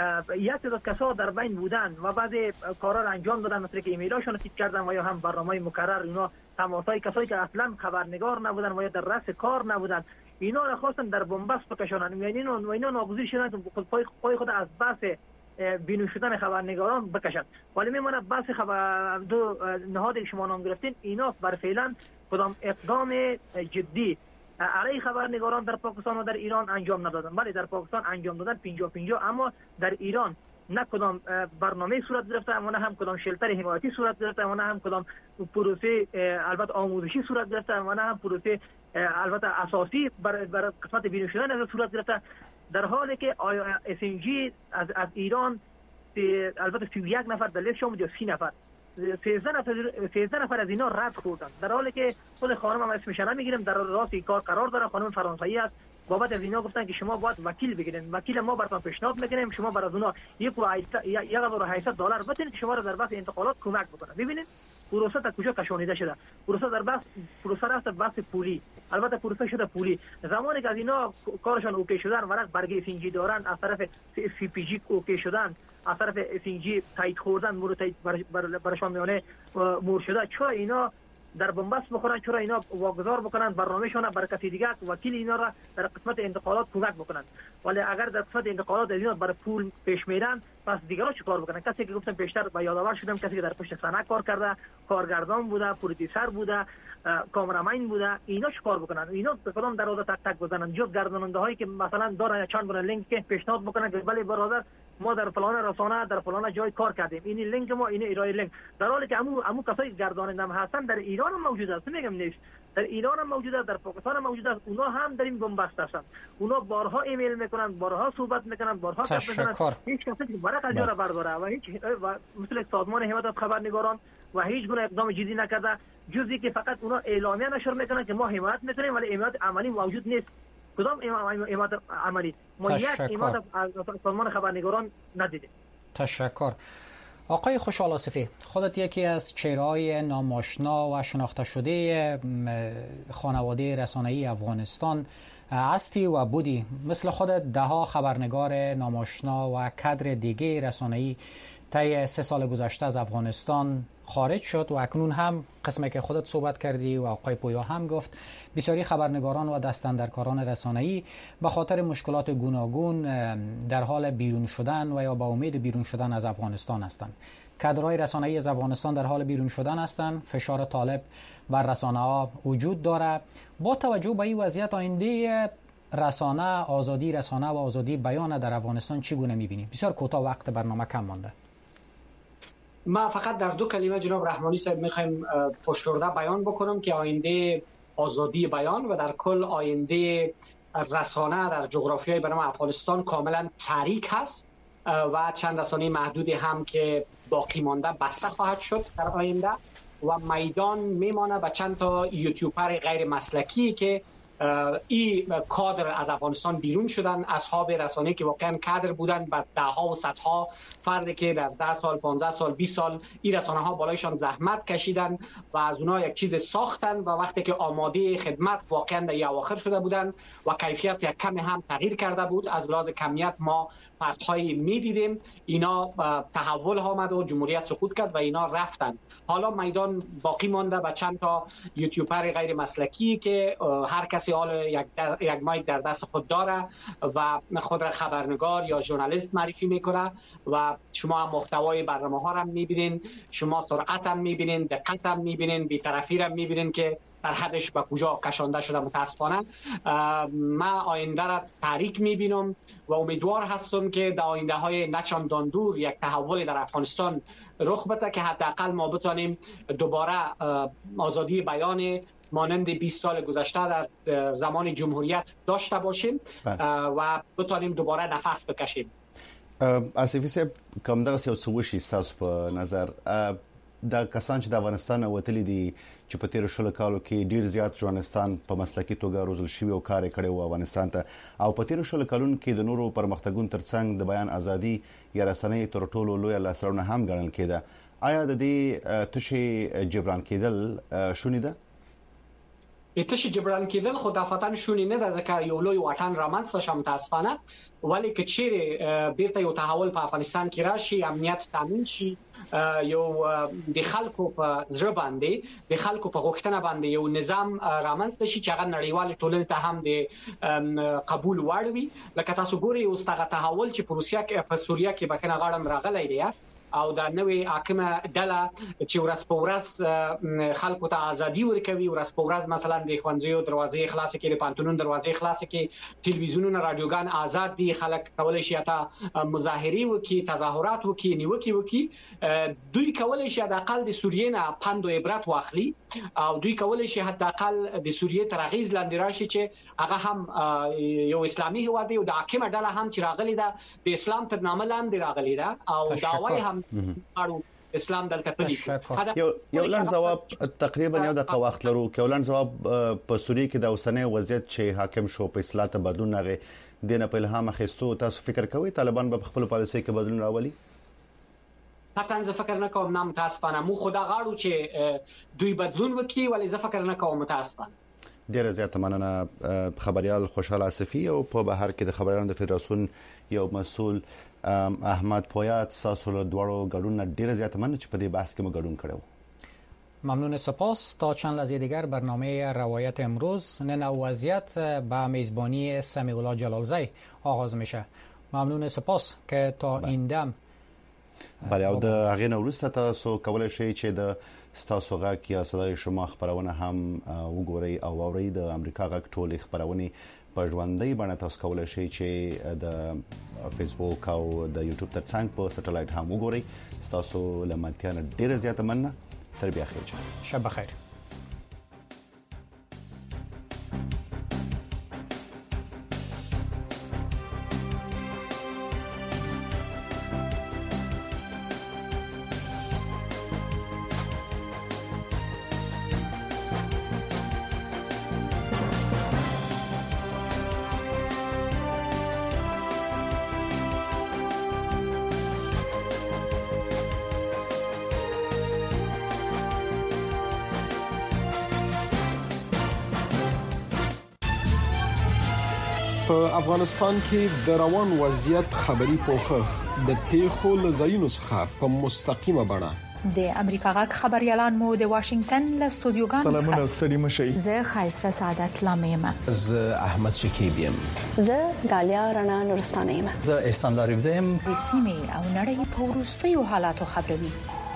یک تعداد کسا در بین بودن و بعضی کارا را انجام دادن، مثل که ایمیلاشون چیک کردن و یا هم برنامه مکرر اینا تماسای کسایی که اصلا خبرنگار نبودن و یا در رأس کار نبودن اینا را خواستن در بنبست بکشونن. یعنی و اینا ناگزیر شدن که خود پای خود از بحث بینو شدن خبرنگاران بکشن. ولی میمونه بحث خبر دو نهادی که شما نام گرفتین، اینا بر فعلا کدام اقدام جدی علیه خبرنگاران در پاکستان و در ایران انجام ندادن. ولی در پاکستان انجام دادن پنجاه پنجاه، اما در ایران نه کدام برنامه صورت گرفته و نه هم کدام شلتر حمایتی صورت گرفته و نه هم کدام پروسه البته آموزشی صورت گرفته و نه هم پروسه البته اساسی بر بر قسمت بینو شدن از صورت گرفته. در حالی که اس ان جی از از ایران البته سی و یک نفر در لیست شما سی نفر سیزده نفر سیزده نفر از اینا رد خوردن، در حالی که خود خانم هم اسمش نمیگیرم در راست کار قرار داره، خانم فرانسوی است. بابت از اینا گفتن که شما باید وکیل بگیرین، وکیل ما براتون پیشنهاد میکنیم، شما برای اونا یک هزار و هشتصد دلار بتین که شما را در بحث انتقالات کمک بکنه. ببینید پروسه تا کجا کشانیده شده. پروسه در بحث پروسه راست بحث پولی، البته پروسه شده پولی. زمانی که از اینا کارشان اوکی شدن، ورق برگه سینجی دارن، از طرف سی پی جی اوکی شدن، از طرف سینجی تایید خوردن، مورد تایید برشان میانه مور شده، چرا اینا در بنبست بخورن؟ چرا اینا واگذار بکنن برنامه‌شون بر کسی دیگه وکیل اینا را در قسمت انتقالات کمک بکنن؟ ولی اگر در قسمت انتقالات اینا برای پول پیش میرن، پس دیگران چیکار بکنن؟ کسی که گفتم پیشتر با یادآور شدم، کسی که در پشت صحنه کار کرده، کارگردان بوده، پرودیوسر بوده، کامرامین بوده، اینا چیکار بکنن؟ اینا به کدام دروازه تک تک بزنن؟ جز گرداننده هایی که مثلا دارن چند گونه لینک که پیشنهاد بکنن که ولی برادر ما در فلان رسانه در فلان جای کار کردیم، این لینک ما، این ارائه لینک، در حالی که عمو عمو کسایی گرداننده هم هستن در ایران هم موجود است. میگم نیست، در ایران هم موجود است، در پاکستان هم موجود است. اونا هم در این بنبست هستن. اونا بارها ایمیل میکنن، بارها صحبت میکنن، بارها گپ میزنن، هیچ کسی که ورق از جا برداره و هیچ و مثل سازمان حمایت از خبرنگاران و هیچ گونه اقدام جدی نکرده، جزی که فقط اونا اعلامیه نشر میکنن که ما حمایت میکنیم، ولی حمایت عملی موجود نیست. کدام حمایت عملی؟ ما یک حمایت از سازمان خبرنگاران ندیدیم. تشکر. آقای خوشحال آصفی، خودت یکی از چهره‌های ناماشنا و شناخته شده خانواده رسانه‌ای افغانستان هستی و بودی. مثل خودت دهها خبرنگار ناماشنا و کادر دیگه رسانه‌ای طی سه سال گذشته از افغانستان خارج شد و اکنون هم قسمی که خودت صحبت کردی و آقای پویا هم گفت، بسیاری خبرنگاران و دستاندرکاران رسانه‌ای به خاطر مشکلات گوناگون در حال بیرون شدن و یا با امید بیرون شدن از افغانستان هستند. کادرهای رسانه‌ای از افغانستان در حال بیرون شدن هستند. فشار طالب بر رسانه‌ها وجود داره. با توجه به این وضعیت، آینده رسانه، آزادی رسانه و آزادی بیان در افغانستان چگونه می‌بینی؟ بسیار کوتاه، وقت برنامه کم مانده. ما فقط در دو کلمه جناب رحمانی صاحب میخوایم فشرده بیان بکنم که آینده آزادی بیان و در کل آینده رسانه در جغرافیای برنامه افغانستان کاملا تاریک هست و چند رسانه محدودی هم که باقی مانده بسته خواهد شد در آینده و میدان میمانه به چند تا یوتیوبر غیر مسلکی که این کادر از افغانستان بیرون شدن، اصحاب رسانه که واقعا کادر بودن، بعد ده ها و صدها فردی که در ده سال پانزده سال بیست سال این رسانه ها بالایشان زحمت کشیدن و از اونها یک چیز ساختن و وقتی که آماده خدمت واقعا در اواخر شده بودن و کیفیت یک کم هم تغییر کرده بود، از لحاظ کمیت ما فرق‌هایی می‌دیدیم، اینا تحول آمد و جمهوریت سقوط کرد و اینا رفتن. حالا میدان باقی مانده با چند تا یوتیوبر غیر مسلکی که هر کسی حال یک, یک مایک در دست خود داره و خود را خبرنگار یا ژورنالیست معرفی میکنه و شما هم محتوای برنامه ها را میبینین، شما سرعت هم میبینین، دقت هم میبینین، بی‌طرفی هم میبینین که در حدش به کجا کشانده شده. متاسفانه ما آینده را تاریک میبینم و امیدوار هستم که در آینده های نچندان دور یک تحول در افغانستان رخ بده که حداقل ما بتانیم دوباره آزادی بیان مانند بیست سال گذشته در زمان جمهوریت داشته باشیم و بتانیم دوباره نفس بکشیم. آصفي صاحب کوم دغه یو څه وشي تاسو په نظر د کسان چې د افغانستان وتلي دي چې په تیر شلو کالو کې ډیر زیات ژورنالستان په مسلکي توګه روزل شوي او کار کړي وو افغانستان ته، او په تیر شلو کالونو کې د نورو پرمختګونو ترڅنګ د بیان ازادي یا رسنۍ تر ټولو لوی لاسرونه هم ګڼل کېده. آیا د دې تشي جبران کېدل شونې ده؟ تشي جبران کېدل خو دافتن شونې نه ده، ځکه یو لوی واټن رامنځته شو متاسفانه، ولی که چیرې بیرته یو تحول په افغانستان کې راشي، امنیت تامین شي، یو د خلکو په زړه باندې د خلکو په غوښتنه باندې یو نظام رامنځته شي چې هغه نړیوال ټولنې ته هم د قبول وړ وي. لکه تاسو ګورئ اوس هغه تحول چې په روسیا کې په سوریه کې بکنه غاړم راغلی دی او د نوې حاکمه ډله چې ورځ په ورځ خلکو ته ازادي ورکوي، ورځ په ورځ مثلا د ښوونځیو دروازې خلاص کړي، د پانتونونو دروازې خلاص کړي، ټلویزیونونه رادیوګان آزاد دي، خلک کولای شي ته مظاهره وکړي، تظاهرات وکړي، نیوکې وکړي. دوی کولای شي حداقل د سوریې نه پند او عبرت واخلي او دوی کولای شي حداقل د سوریې تر اغیز لاندې راشي چې هغه هم یو اسلامي هیواد دی او د حاکمه ډله هم چې راغلي ده د اسلام تر نامه لاندې راغلي ده او داوای هم اړو اسلام دلته پدې یو یو لن جواب تقریبا یو دغه وخت لرو کې ولن جواب په سوریه کې د اوسنۍ وضعیت چې حاکم شو په اصلاح ته بدلون راغی دنه په الهام اخیستو، تاسو فکر کوئ طالبان به خپل پالیسي کې بدلون راولي؟ حتی زه فکر نه کوم، نه متاسفانه مو خدا غواړو چې دوی بدلون وکړي، ولی زه فکر نه کوم متاسفانه. ډیره زیاته مننه خبريال خوشحال آصفي او په بهر کې د خبريالانو د فدراسیون یو مسؤل احمد پویات ساسو له دوړو ګډون ډیره زیاته مننه چې په دې بحث کې مو ګډون کړو. ممنون، سپاس. تا چند لحظه دیگر برنامه روایت امروز نن وضعیت با میزبانی سمیع الله جلالزی آغاز میشه. ممنون، سپاس که تا این دم بله او د هغه نو وروسته تاسو کولای شئ چې د ستاسو غږ یا صداي شما خبرونه هم وګورئ او اورئ. د امریکا غږ ټولې خبرونه په ژوندۍ باندې تاسو کولای شئ چې د فیسبوک او د یوټیوب ترڅنګ په سټلایټ هم وګورئ. ستاسو لمنتیا نه ډیره زیاته مننه. تر بیا خیر. شب بخیر. په افغانستان کې د روان وضعیت خبري پوښښ د پیښو لزاینو څخه په مستقیمه بڼه د امریکا غږ خبريالان مو د واشنگټن له استودیوګانو څخه سلامونه ستړي مشي. زه خایسته سعادت لامیم. زه احمد شکیب یم. زه غالیا رڼا نورستانه یم. زه احسان لاریب یم. د سیمې او نړۍ په وروستیو حالاتو خبروي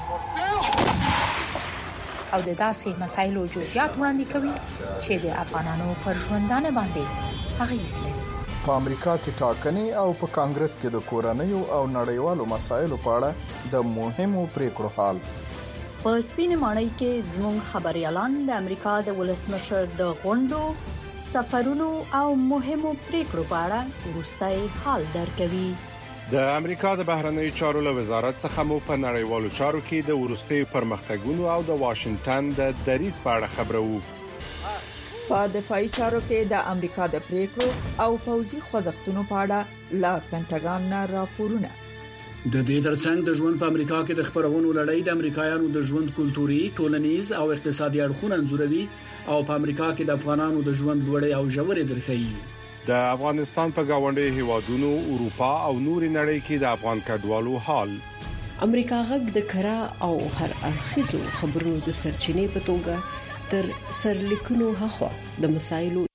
او د داسې مسایلو جزئیات وړاندې کوي چې د افغانانو پر ژوندانه باندې اغیز لري. په امریکا کې ټاکنې او په کانګرس کې د کورنیو او نړیوالو مسایلو په اړه د مهمو پریکړو حال. په سپینې ماڼۍ کې زموږ خبريالان د امریکا د ولسمشر د غونډو، سفرونو او مهمو پریکړو په اړه وروستي حال درکوي. د امریکا د بهرنیو چارو له وزارت څخه مو په نړیوالو چارو کې د ورستي پرمختګونو او د واشنگټن د دریځ په اړه خبرو. په دفاعي چارو کې د امریکا د پریکړو او پوځي خوځښتونو په اړه لا پینټاګان نه راپورونه. د دې ترڅنګ د ژوند په امریکا کې د خبرونو لړۍ د امریکایانو د ژوند کلتوري، ټولنیز او اقتصادي اړخونه انځوروي او په امریکا کې د افغانانو د ژوند لوړې او ژورې درخې. د افغانستان په گاونډي هیوادونو، اروپا او نورې نړۍ کې د افغان کډوالو حال. امریکا غږ د کرا او هر اړخیزو خبرونو د سرچینې په توګه تر سرلیکونو هخوا د مسایلو